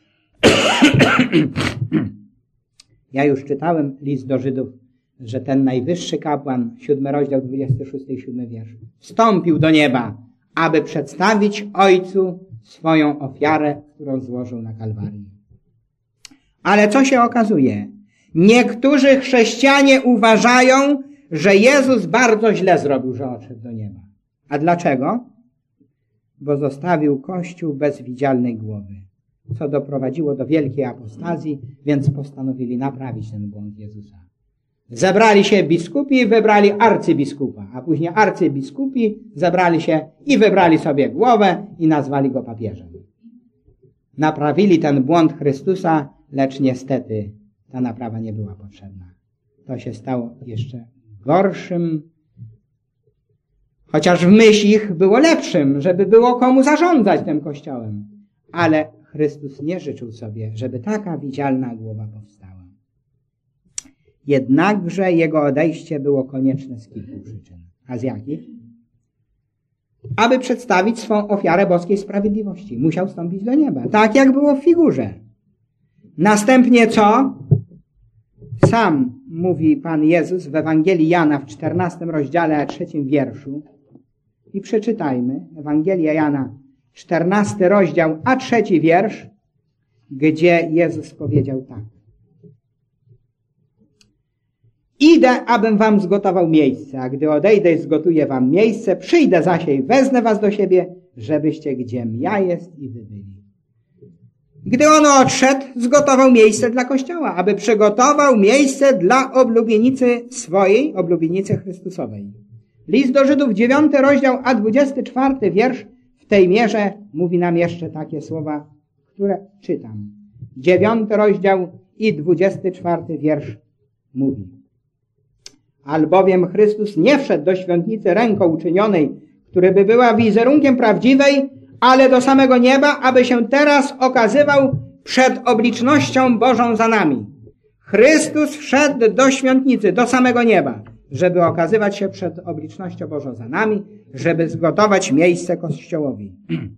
Ja już czytałem list do Żydów, że ten najwyższy kapłan, 7 rozdział, 26 i 7 wiersz, wstąpił do nieba, aby przedstawić Ojcu swoją ofiarę, którą złożył na Kalwarii. Ale co się okazuje? Niektórzy chrześcijanie uważają, że Jezus bardzo źle zrobił, że odszedł do nieba. A dlaczego? Bo zostawił Kościół bez widzialnej głowy, co doprowadziło do wielkiej apostazji, więc postanowili naprawić ten błąd Jezusa. Zebrali się biskupi i wybrali arcybiskupa, a później arcybiskupi zebrali się i wybrali sobie głowę i nazwali go papieżem. Naprawili ten błąd Chrystusa, lecz niestety ta naprawa nie była potrzebna. To się stało jeszcze gorszym Chociaż w myśl ich było lepszym, żeby było komu zarządzać tym Kościołem. Ale Chrystus nie życzył sobie, żeby taka widzialna głowa powstała. Jednakże Jego odejście było konieczne z kilku przyczyn. A z jakich? Aby przedstawić swą ofiarę boskiej sprawiedliwości. Musiał wstąpić do nieba. Tak jak było w figurze. Następnie co? Sam mówi Pan Jezus w Ewangelii Jana w 14 rozdziale, 3 wierszu. I przeczytajmy Ewangelię Jana, 14 rozdział, a 3 wiersz, gdzie Jezus powiedział tak. Idę, abym wam zgotował miejsce, a gdy odejdę i zgotuję wam miejsce, przyjdę zaś i wezmę was do siebie, żebyście gdziem ja jest i wy byli. Gdy on odszedł, zgotował miejsce dla Kościoła, aby przygotował miejsce dla oblubienicy swojej, oblubienicy Chrystusowej. List do Żydów, 9 rozdział, a 24 wiersz w tej mierze mówi nam jeszcze takie słowa, które czytam. 9 rozdział i 24 wiersz mówi. Albowiem Chrystus nie wszedł do świątnicy ręką uczynionej, która by była wizerunkiem prawdziwej, ale do samego nieba, aby się teraz okazywał przed oblicznością Bożą za nami. Chrystus wszedł do świątnicy, do samego nieba, żeby okazywać się przed oblicznością Bożą za nami, żeby zgotować miejsce Kościołowi.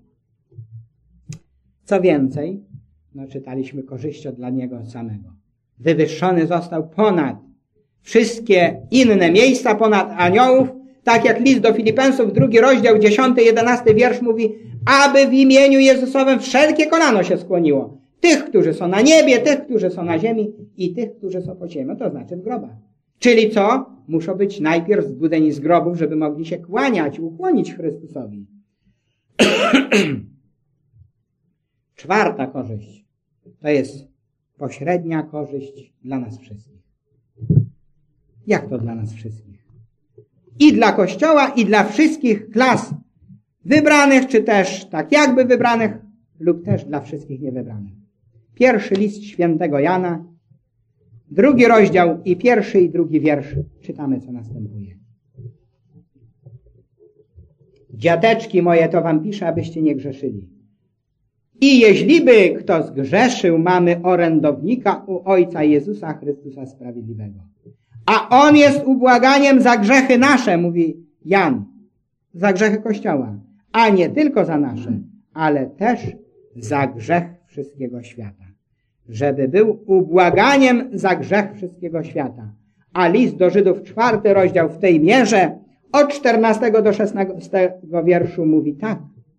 Co więcej, czytaliśmy korzyścią dla Niego samego. Wywyższony został ponad wszystkie inne miejsca, ponad aniołów, tak jak list do Filipensów, 2 rozdział, 10-11 wiersz mówi, aby w imieniu Jezusowym wszelkie kolano się skłoniło. Tych, którzy są na niebie, tych, którzy są na ziemi i tych, którzy są po ziemi, to znaczy w grobach. Czyli co? Muszą być najpierw zbudzeni z grobów, żeby mogli się kłaniać, ukłonić Chrystusowi. Czwarta korzyść to jest pośrednia korzyść dla nas wszystkich. Jak to dla nas wszystkich? I dla Kościoła, i dla wszystkich klas wybranych, czy też tak jakby wybranych, lub też dla wszystkich niewybranych. Pierwszy list świętego Jana, 2 rozdział i 1 i 2 wiersz. Czytamy, co następuje. Dziateczki moje, to wam piszę, abyście nie grzeszyli. I jeźliby kto zgrzeszył, mamy orędownika u Ojca Jezusa Chrystusa Sprawiedliwego. A On jest ubłaganiem za grzechy nasze, mówi Jan, za grzechy Kościoła. A nie tylko za nasze, ale też za grzech wszystkiego świata. Żeby był ubłaganiem za grzech wszystkiego świata. A list do Żydów, 4 rozdział w tej mierze, od 14 do 16 wierszu mówi tak.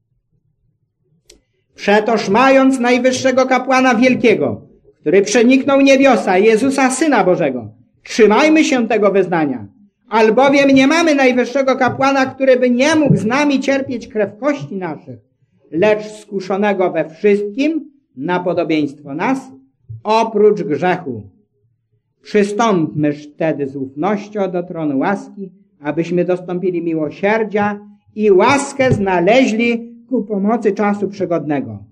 Przetoż mając najwyższego kapłana wielkiego, który przeniknął niebiosa, Jezusa Syna Bożego, trzymajmy się tego wyznania, albowiem nie mamy najwyższego kapłana, który by nie mógł z nami cierpieć krew kości naszych, lecz skuszonego we wszystkim na podobieństwo nas, oprócz grzechu. Przystąpmyż wtedy z ufnością do tronu łaski, abyśmy dostąpili miłosierdzia i łaskę znaleźli ku pomocy czasu przygodnego.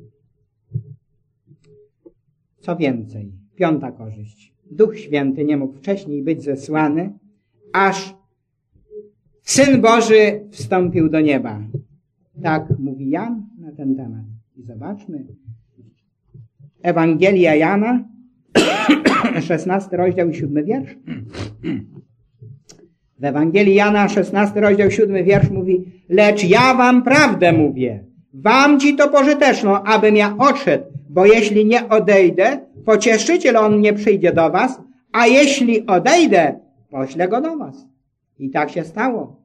Co więcej, 5. korzyść. Duch Święty nie mógł wcześniej być zesłany, aż Syn Boży wstąpił do nieba. Tak mówi Jan na ten temat. I zobaczmy. Ewangelia Jana, 16 rozdział i 7 wiersz. W Ewangelii Jana, 16 rozdział, 7 wiersz mówi: lecz ja wam prawdę mówię, wam ci to pożyteczno, abym ja odszedł, bo jeśli nie odejdę, pocieszyciel on nie przyjdzie do was, a jeśli odejdę, poślę go do was. I tak się stało.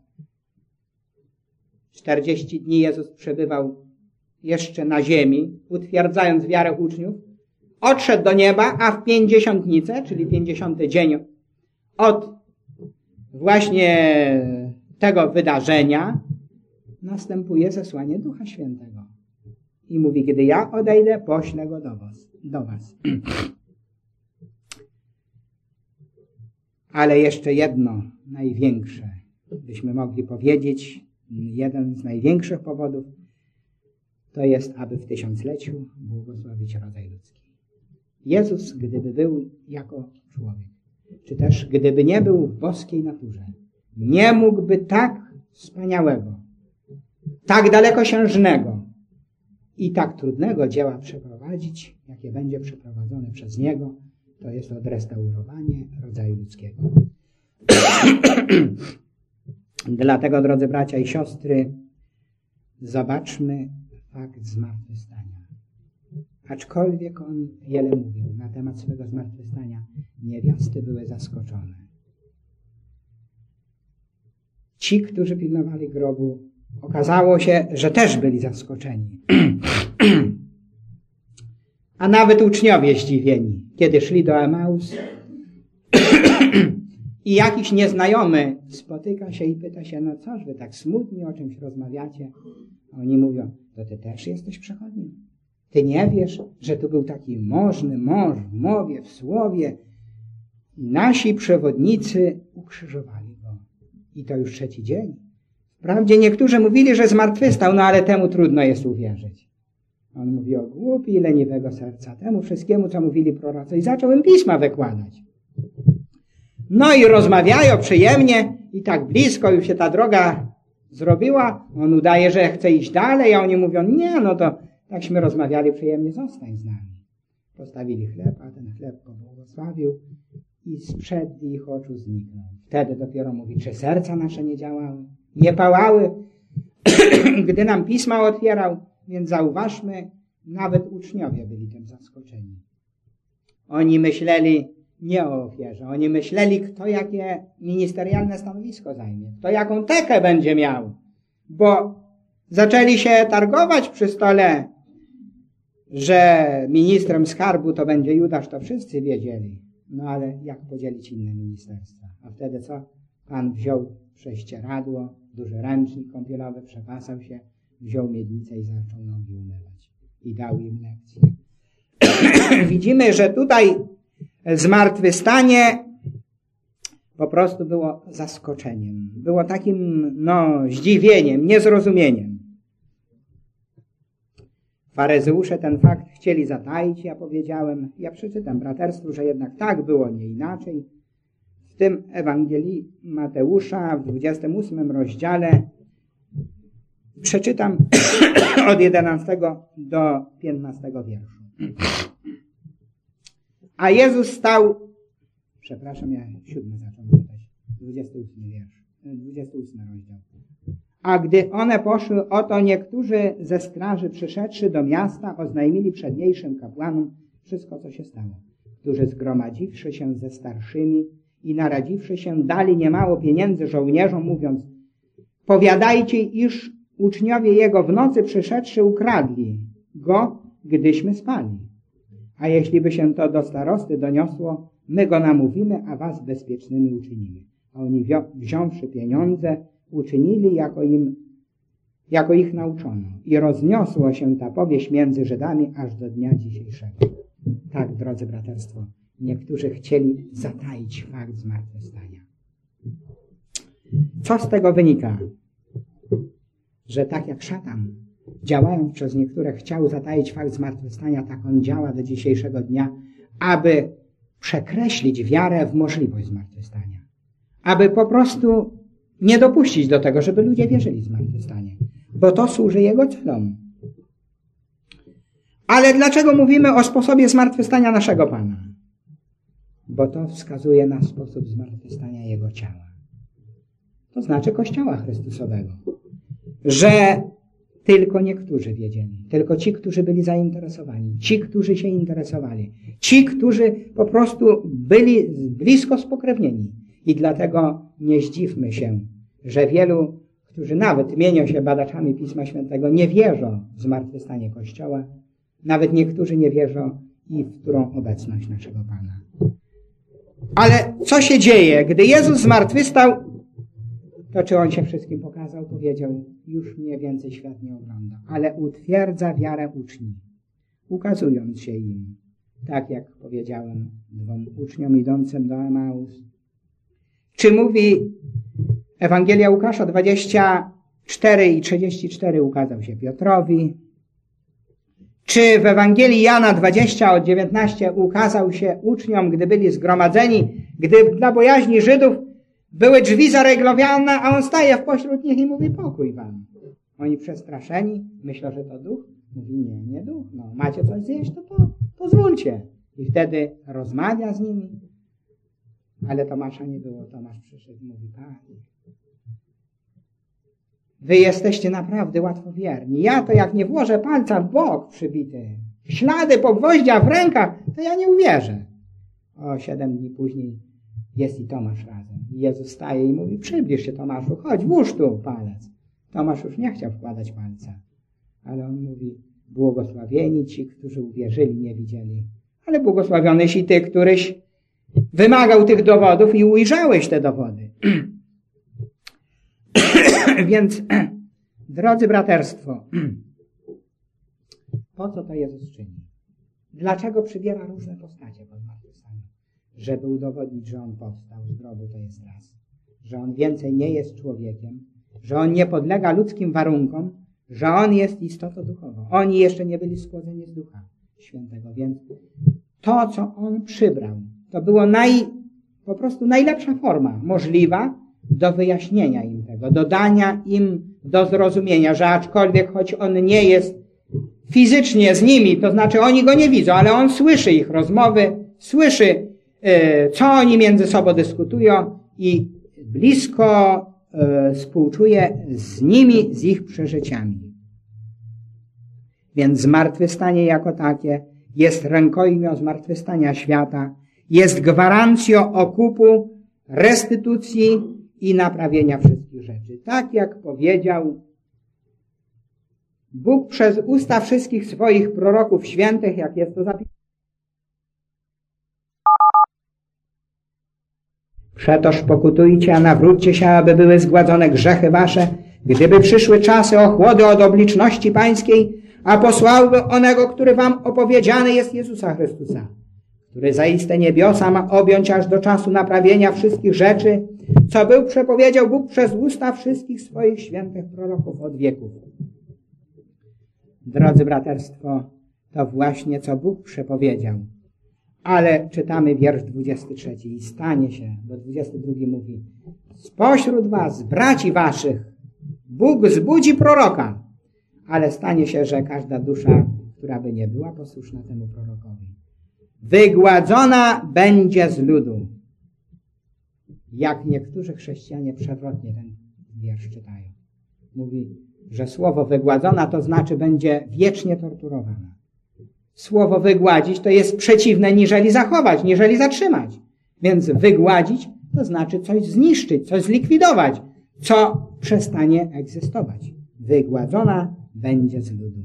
40 dni Jezus przebywał jeszcze na ziemi, utwierdzając wiarę uczniów. Odszedł do nieba, a w 50-nicę, czyli 50. dzień od właśnie tego wydarzenia, następuje zesłanie Ducha Świętego. I mówi, gdy ja odejdę, poślę go do was. Ale jeszcze jedno największe, byśmy mogli powiedzieć, jeden z największych powodów, to jest, aby w 1000-leciu błogosławić rodzaj ludzki. Jezus, gdyby był jako człowiek, czy też gdyby nie był w boskiej naturze, nie mógłby tak wspaniałego, tak dalekosiężnego i tak trudnego dzieła przeprowadzić, jakie będzie przeprowadzone przez Niego, to jest odrestaurowanie rodzaju ludzkiego. Dlatego, drodzy bracia i siostry, zobaczmy fakt zmartwychwstania. Aczkolwiek on wiele mówił na temat swego zmartwychwstania, niewiasty były zaskoczone. Ci, którzy pilnowali grobu, okazało się, że też byli zaskoczeni. A nawet uczniowie zdziwieni, kiedy szli do Emaus i jakiś nieznajomy spotyka się i pyta się, no cóż wy tak smutni o czymś rozmawiacie? A oni mówią, to ty też jesteś przechodnim. Ty nie wiesz, że tu był taki możny mąż w mowie, w słowie. I nasi przewodnicy ukrzyżowali go. I to już 3. dzień. Wprawdzie niektórzy mówili, że zmartwychwstał, no ale temu trudno jest uwierzyć. On mówi o głupi i leniwego serca, temu wszystkiemu, co mówili prorocy. I zaczął im pisma wykładać. No i rozmawiają przyjemnie i tak blisko już się ta droga zrobiła. On udaje, że chce iść dalej, a oni mówią, nie, no to takśmy rozmawiali przyjemnie, zostań z nami. Postawili chleb, a ten chleb pobłogosławił i sprzed ich oczu zniknął. Wtedy dopiero mówi, czy serca nasze nie działały, nie pałały, gdy nam pisma otwierał. Więc zauważmy, nawet uczniowie byli tym zaskoczeni. Oni myśleli nie o ofierze, oni myśleli, kto jakie ministerialne stanowisko zajmie, kto jaką tekę będzie miał, bo zaczęli się targować przy stole, że ministrem skarbu to będzie Judasz, to wszyscy wiedzieli. No ale jak podzielić inne ministerstwa? A wtedy co? Pan wziął prześcieradło, duży ręcznik kąpielowy, przepasał się, wziął miednicę i zaczął nogi umywać. I dał im lekcję. Widzimy, że tutaj zmartwychwstanie po prostu było zaskoczeniem. Było takim, zdziwieniem, niezrozumieniem. Faryzeusze ten fakt chcieli zataić, ja przeczytam braterstwu, że jednak tak było, nie inaczej. W tym Ewangelii Mateusza w 28 rozdziale przeczytam od 11 do 15 wierszu. A Jezus stał, ja 7 zacząłem czytać, 28 wiersz, 28 rozdział. A gdy one poszły, oto niektórzy ze straży przyszedłszy do miasta oznajmili przedniejszym kapłanom wszystko, co się stało, którzy zgromadziwszy się ze starszymi i naradziwszy się, dali niemało pieniędzy żołnierzom, mówiąc, powiadajcie, iż uczniowie jego w nocy przyszedłszy ukradli go, gdyśmy spali. A jeśli by się to do starosty doniosło, my go namówimy, a was bezpiecznymi uczynimy. A oni wziąwszy pieniądze, uczynili, jako ich nauczono. I rozniosło się ta powieść między Żydami aż do dnia dzisiejszego. Tak, drodzy braterstwo, niektórzy chcieli zataić fakt zmartwychwstania. Co z tego wynika? Że tak jak szatan, działając przez niektóre, chciał zataić fakt zmartwychwstania, tak on działa do dzisiejszego dnia, aby przekreślić wiarę w możliwość zmartwychwstania. Aby po prostu nie dopuścić do tego, żeby ludzie wierzyli w zmartwychwstanie. Bo to służy jego celom. Ale dlaczego mówimy o sposobie zmartwychwstania naszego Pana? Bo to wskazuje na sposób zmartwychwstania jego ciała. To znaczy Kościoła Chrystusowego. Że tylko niektórzy wiedzieli. Tylko ci, którzy byli zainteresowani. Ci, którzy się interesowali. Ci, którzy po prostu byli blisko spokrewnieni. I dlatego nie zdziwmy się, że wielu, którzy nawet mienią się badaczami Pisma Świętego, nie wierzą w zmartwychwstanie Kościoła. Nawet niektórzy nie wierzą i w którą obecność naszego Pana. Ale co się dzieje? Gdy Jezus zmartwychwstał, to czy On się wszystkim pokazał? Powiedział, już mnie więcej świat nie ogląda. Ale utwierdza wiarę uczniów, ukazując się im. Tak jak powiedziałem 2 uczniom idącym do Emaus. Czy mówi Ewangelia Łukasza 24 i 34 ukazał się Piotrowi? Czy w Ewangelii Jana 20 od 19 ukazał się uczniom, gdy byli zgromadzeni, gdy dla bojaźni Żydów były drzwi zareglowane, a on staje w pośród nich i mówi: pokój wam. Oni przestraszeni, myślą, że to duch. Mówi: nie duch. No, macie coś zjeść, to pozwólcie. I wtedy rozmawia z nimi. Ale Tomasza nie było. Tomasz przyszedł i mówi: Panie, wy jesteście naprawdę łatwowierni. Ja to jak nie włożę palca w bok przybity, ślady po gwoździach w rękach, to ja nie uwierzę. 7 dni później jest i Tomasz razem. I Jezus staje i mówi: przybliż się, Tomaszu, chodź, włóż tu palec. Tomasz już nie chciał wkładać palca. Ale on mówi: błogosławieni ci, którzy uwierzyli, nie widzieli. Ale błogosławionyś i ty, któryś wymagał tych dowodów i ujrzałeś te dowody. Więc, drodzy braterstwo, po co to Jezus czyni? Dlaczego przybiera różne postacie po zmartwychwstaniu? Żeby udowodnić, że On powstał z grobu, to jest raz. Że On więcej nie jest człowiekiem, że On nie podlega ludzkim warunkom, że On jest istotą duchową. Oni jeszcze nie byli spłodzeni z Ducha Świętego, więc to, co On przybrał, to było po prostu najlepsza forma możliwa do wyjaśnienia im tego, do dania im do zrozumienia, że aczkolwiek choć On nie jest fizycznie z nimi, to znaczy oni Go nie widzą, ale On słyszy ich rozmowy, słyszy, co oni między sobą dyskutują i blisko współczuje z nimi, z ich przeżyciami. Więc zmartwychwstanie jako takie jest rękojmią zmartwychwstania świata, jest gwarancją okupu, restytucji i naprawienia wszystkich rzeczy. Tak jak powiedział Bóg przez usta wszystkich swoich proroków świętych, jak jest to zapisane. Przetoż pokutujcie, a nawróćcie się, aby były zgładzone grzechy wasze, gdyby przyszły czasy ochłody od obliczności pańskiej, a posłałby onego, który wam opowiedziany jest, Jezusa Chrystusa, który zaiste niebiosa ma objąć aż do czasu naprawienia wszystkich rzeczy, co był przepowiedział Bóg przez usta wszystkich swoich świętych proroków od wieków. Drodzy braterstwo, to właśnie co Bóg przepowiedział. Ale czytamy wiersz 23 i stanie się, bo 22 mówi: spośród was, braci waszych, Bóg zbudzi proroka, ale stanie się, że każda dusza, która by nie była posłuszna temu prorokowi, wygładzona będzie z ludu. Jak niektórzy chrześcijanie przewrotnie ten wiersz czytają. Mówi, że słowo wygładzona to znaczy będzie wiecznie torturowana. Słowo wygładzić to jest przeciwne niżeli zachować, niżeli zatrzymać. Więc wygładzić to znaczy coś zniszczyć, coś zlikwidować, co przestanie egzystować. Wygładzona będzie z ludu.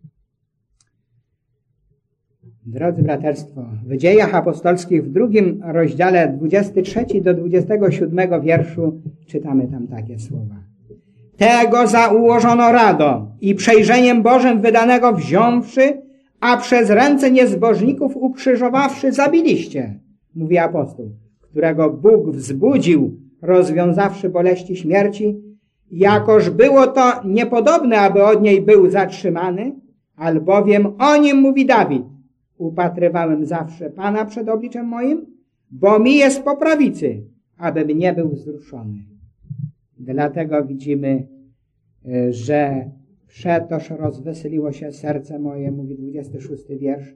Drodzy braterstwo, w Dziejach Apostolskich w 2 rozdziale 23 do 27 wierszu czytamy tam takie słowa. Tego zaułożono rado i przejrzeniem Bożym wydanego wziąwszy, a przez ręce niezbożników ukrzyżowawszy zabiliście, mówi apostoł, którego Bóg wzbudził, rozwiązawszy boleści śmierci, jakoż było to niepodobne, aby od niej był zatrzymany, albowiem o nim mówi Dawid: upatrywałem zawsze Pana przed obliczem moim, bo mi jest po prawicy, abym nie był wzruszony. Dlatego widzimy, że przetoż rozweseliło się serce moje, mówi 26 wiersz,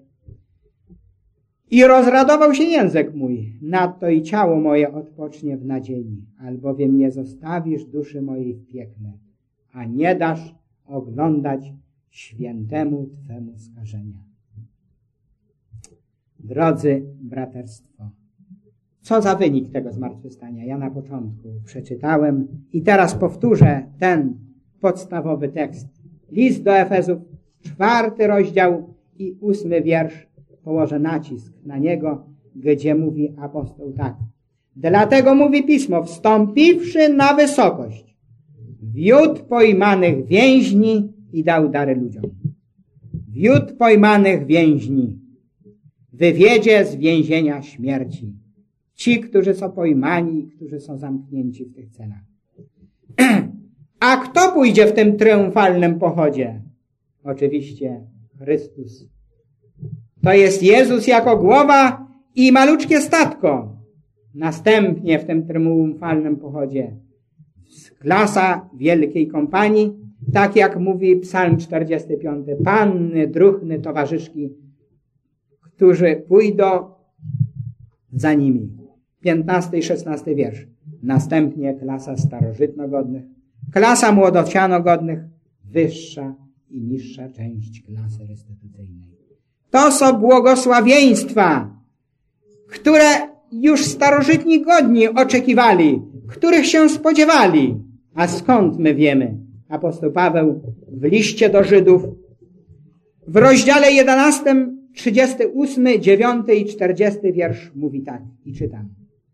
i rozradował się język mój, nadto i ciało moje odpocznie w nadziei, albowiem nie zostawisz duszy mojej w piekle, a nie dasz oglądać świętemu Twemu skażenia. Drodzy braterstwo, co za wynik tego zmartwychwstania? Ja na początku przeczytałem i teraz powtórzę ten podstawowy tekst. List do Efezów, 4 rozdział i 8 wiersz. Położę nacisk na niego, gdzie mówi apostoł tak. Dlatego mówi Pismo, wstąpiwszy na wysokość, wiódł pojmanych więźni i dał dary ludziom. Wiódł pojmanych więźni wywiedzie z więzienia śmierci. Ci, którzy są pojmani, którzy są zamknięci w tych celach. A kto pójdzie w tym triumfalnym pochodzie? Oczywiście Chrystus. To jest Jezus jako głowa i maluczkie statko. Następnie w tym triumfalnym pochodzie klasa wielkiej kompanii, tak jak mówi Psalm 45, panny, druhny, towarzyszki, którzy pójdą za nimi. 15 i 16 wiersz. Następnie klasa starożytnogodnych, klasa młodocianogodnych, wyższa i niższa część klasy restytucyjnej. To są błogosławieństwa, które już starożytni godni oczekiwali, których się spodziewali. A skąd my wiemy? Apostoł Paweł w liście do Żydów w rozdziale 11, 38, 9 i 40 wiersz mówi tak i czytam.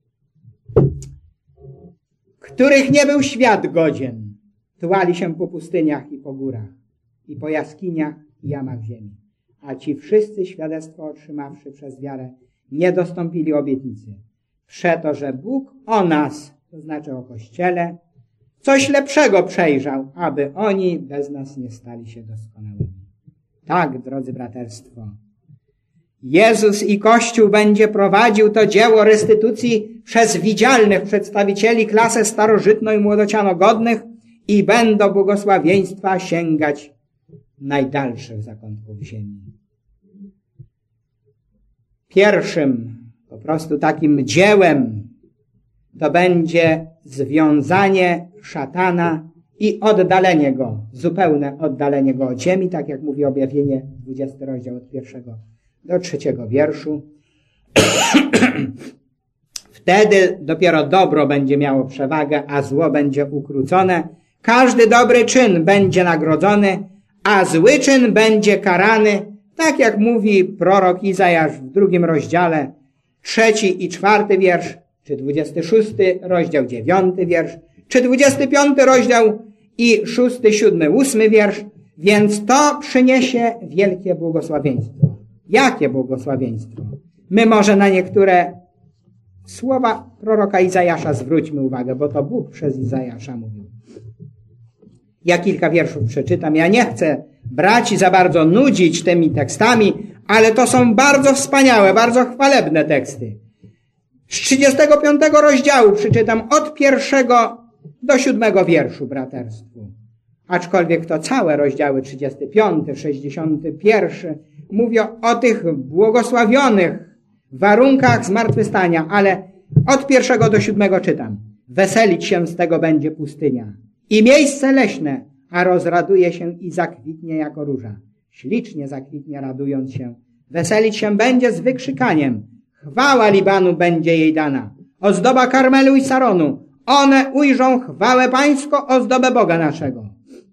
Których nie był świat godzien, tułali się po pustyniach i po górach, i po jaskiniach i jamach ziemi. A ci wszyscy świadectwo otrzymawszy przez wiarę, nie dostąpili obietnicy. Przeto, że Bóg o nas, to znaczy o Kościele, coś lepszego przejrzał, aby oni bez nas nie stali się doskonałymi. Tak, drodzy braterstwo, Jezus i Kościół będzie prowadził to dzieło restytucji przez widzialnych przedstawicieli klasy starożytno- i młodocianogodnych i będą błogosławieństwa sięgać najdalszych zakątków ziemi. Pierwszym po prostu takim dziełem to będzie związanie szatana i oddalenie go, zupełne oddalenie go od ziemi, tak jak mówi Objawienie 20 rozdział od 1 do 3 wierszu. Wtedy dopiero dobro będzie miało przewagę, a zło będzie ukrócone. Każdy dobry czyn będzie nagrodzony, a zły czyn będzie karany, tak jak mówi prorok Izajasz w 2 rozdziale, 3 i 4 wiersz, czy 26 rozdział, 9 wiersz, czy 25 rozdział i 6, 7, 8 wiersz, więc to przyniesie wielkie błogosławieństwo. Jakie błogosławieństwo? My może na niektóre słowa proroka Izajasza zwróćmy uwagę, bo to Bóg przez Izajasza mówił. Ja kilka wierszów przeczytam. Ja nie chcę braci za bardzo nudzić tymi tekstami, ale to są bardzo wspaniałe, bardzo chwalebne teksty. Z 35 rozdziału przeczytam od 1 do 7 wierszu braterstwu. Aczkolwiek to całe rozdziały 35, 61 mówią o tych błogosławionych warunkach zmartwychwstania, ale od 1 do 7 czytam. Weselić się z tego będzie pustynia i miejsce leśne, a rozraduje się i zakwitnie jako róża. Ślicznie zakwitnie, radując się. Weselić się będzie z wykrzykaniem. Chwała Libanu będzie jej dana. Ozdoba Karmelu i Saronu. One ujrzą chwałę pańską, ozdobę Boga naszego.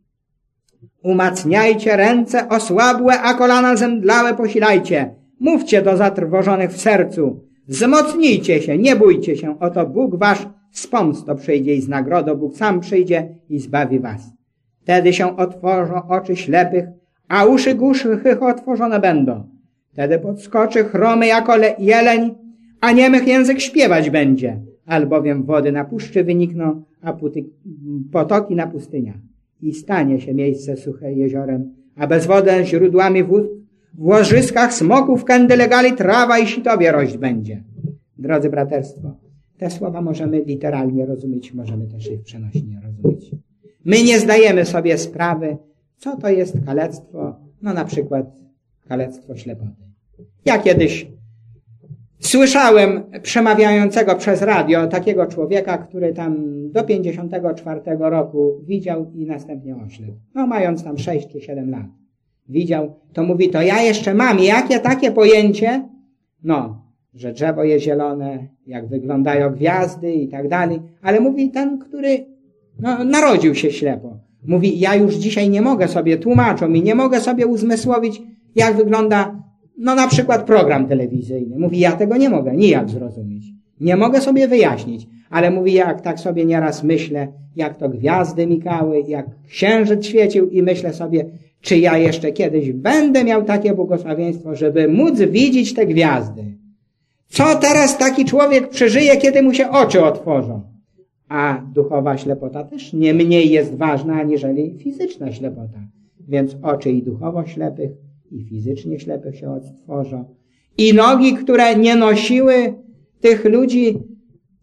Umacniajcie ręce osłabłe, a kolana zemdlałe posilajcie. Mówcie do zatrwożonych w sercu. Wzmocnijcie się, nie bójcie się. Oto Bóg wasz z pomstą przyjdzie i z nagrodą Bóg sam przyjdzie i zbawi was. Wtedy się otworzą oczy ślepych, a uszy głuchych otworzone będą. Wtedy podskoczy chromy jako jeleń, a niemych język śpiewać będzie. Albowiem wody na puszczy wynikną, a potoki na pustyniach. I stanie się miejsce suche jeziorem, a bez wody źródłami wód. W łożyskach smoków kędy legali trawa i sitowie rość będzie. Drodzy braterstwo, te słowa możemy literalnie rozumieć, możemy też je przenośnie rozumieć. My nie zdajemy sobie sprawy, co to jest kalectwo, no na przykład kalectwo ślepoty. Ja kiedyś słyszałem przemawiającego przez radio takiego człowieka, który tam do 54 roku widział i następnie oślepł. No mając tam 6 czy 7 lat. Widział, to mówi, to ja jeszcze mam jakie takie pojęcie, no, że drzewo jest zielone, jak wyglądają gwiazdy i tak dalej, ale mówi ten, który narodził się ślepo. Mówi, ja już dzisiaj nie mogę sobie, tłumaczą mi, nie mogę sobie uzmysłowić, jak wygląda, no na przykład program telewizyjny. Mówi, ja tego nie mogę nijak zrozumieć. Nie mogę sobie wyjaśnić, ale mówi, jak tak sobie nieraz myślę, jak to gwiazdy mikały, jak księżyc świecił i myślę sobie, czy ja jeszcze kiedyś będę miał takie błogosławieństwo, żeby móc widzieć te gwiazdy. Co teraz taki człowiek przeżyje, kiedy mu się oczy otworzą? A duchowa ślepota też nie mniej jest ważna, aniżeli fizyczna ślepota. Więc oczy i duchowo ślepych, i fizycznie ślepych się otworzą. I nogi, które nie nosiły tych ludzi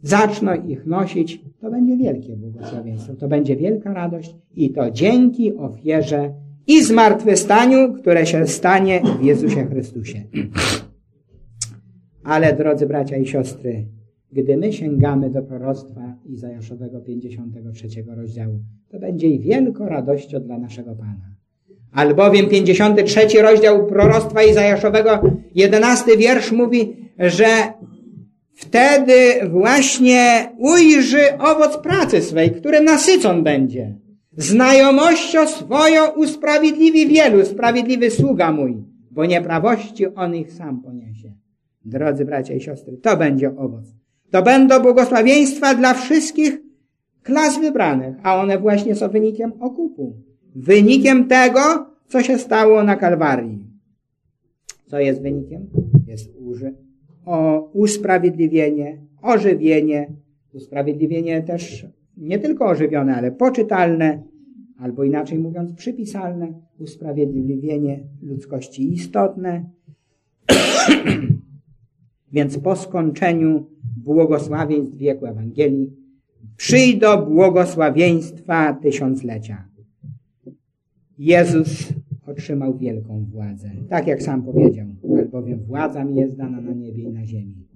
zaczną ich nosić, to będzie wielkie błogosławieństwo, to będzie wielka radość i to dzięki ofierze i zmartwychwstaniu, które się stanie w Jezusie Chrystusie. Ale drodzy bracia i siostry, gdy my sięgamy do proroctwa Izajaszowego 53 rozdziału, to będzie i wielką radością dla naszego Pana. Albowiem 53 rozdział proroctwa Izajaszowego, 11 wiersz mówi, że wtedy właśnie ujrzy owoc pracy swej, którym nasycon będzie. Znajomością swoją usprawiedliwi wielu, sprawiedliwy sługa mój, bo nieprawości on ich sam poniesie. Drodzy bracia i siostry, to będzie owoc. To będą błogosławieństwa dla wszystkich klas wybranych, a one właśnie są wynikiem okupu. Wynikiem tego, co się stało na Kalwarii. Co jest wynikiem? Jest usprawiedliwienie, ożywienie. Usprawiedliwienie też nie tylko ożywione, ale poczytalne, albo inaczej mówiąc przypisalne. Usprawiedliwienie ludzkości istotne. Więc po skończeniu błogosławieństw wieku Ewangelii przyjdą błogosławieństwa tysiąclecia. Jezus otrzymał wielką władzę. Tak jak sam powiedział, albowiem władza mi jest dana na niebie i na ziemi.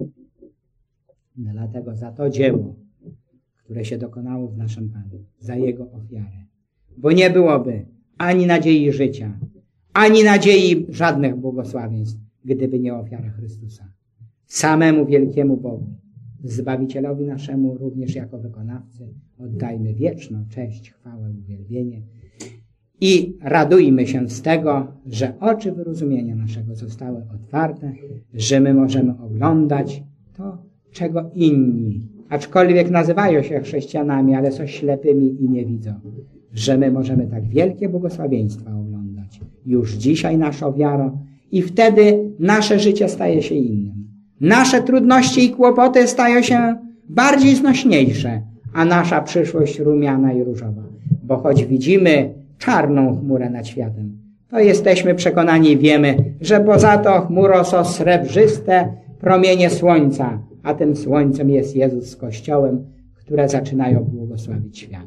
Dlatego za to dzieło, które się dokonało w naszym Panu, za Jego ofiarę. Bo nie byłoby ani nadziei życia, ani nadziei żadnych błogosławieństw, gdyby nie ofiara Chrystusa. Samemu wielkiemu Bogu, Zbawicielowi naszemu, również jako wykonawcy, oddajmy wieczną cześć, chwałę, uwielbienie i radujmy się z tego, że oczy wyrozumienia naszego zostały otwarte, że my możemy oglądać to, czego inni, aczkolwiek nazywają się chrześcijanami, ale są ślepymi i nie widzą, że my możemy tak wielkie błogosławieństwa oglądać już dzisiaj naszą wiarą i wtedy nasze życie staje się innym. Nasze trudności i kłopoty stają się bardziej znośniejsze, a nasza przyszłość rumiana i różowa. Bo choć widzimy czarną chmurę nad światem, to jesteśmy przekonani i wiemy, że poza to chmurą są srebrzyste promienie słońca, a tym słońcem jest Jezus z Kościołem, które zaczynają błogosławić świat.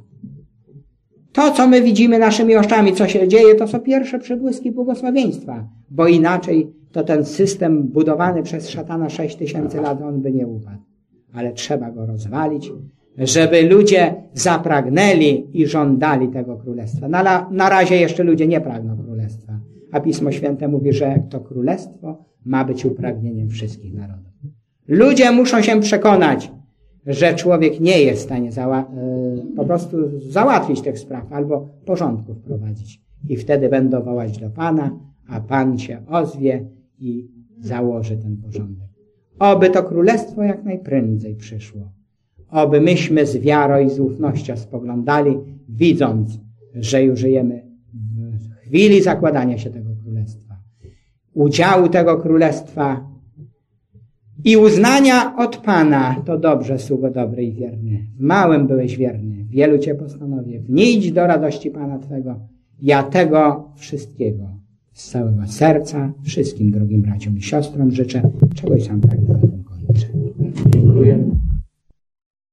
To, co my widzimy naszymi oczami, co się dzieje, to są pierwsze przebłyski błogosławieństwa, bo inaczej to ten system budowany przez szatana 6000 lat, on by nie upadł. Ale trzeba go rozwalić, żeby ludzie zapragnęli i żądali tego królestwa. Na razie jeszcze ludzie nie pragną królestwa, a Pismo Święte mówi, że to królestwo ma być upragnieniem wszystkich narodów. Ludzie muszą się przekonać, że człowiek nie jest w stanie po prostu załatwić tych spraw albo porządku wprowadzić. I wtedy będą wołać do Pana, a Pan się ozwie i założy ten porządek. Oby to królestwo jak najprędzej przyszło. Oby myśmy z wiarą i z ufnością spoglądali, widząc, że już żyjemy w chwili zakładania się tego królestwa. Udziału tego królestwa i uznania od Pana, to dobrze, sługo dobry i wierny. W małym byłeś wierny, wielu Cię postanowię. Wniejdź do radości Pana Twego. Ja tego wszystkiego z całego serca wszystkim drogim braciom i siostrom życzę, czego i sam pragnę na tym kończę. Dziękuję.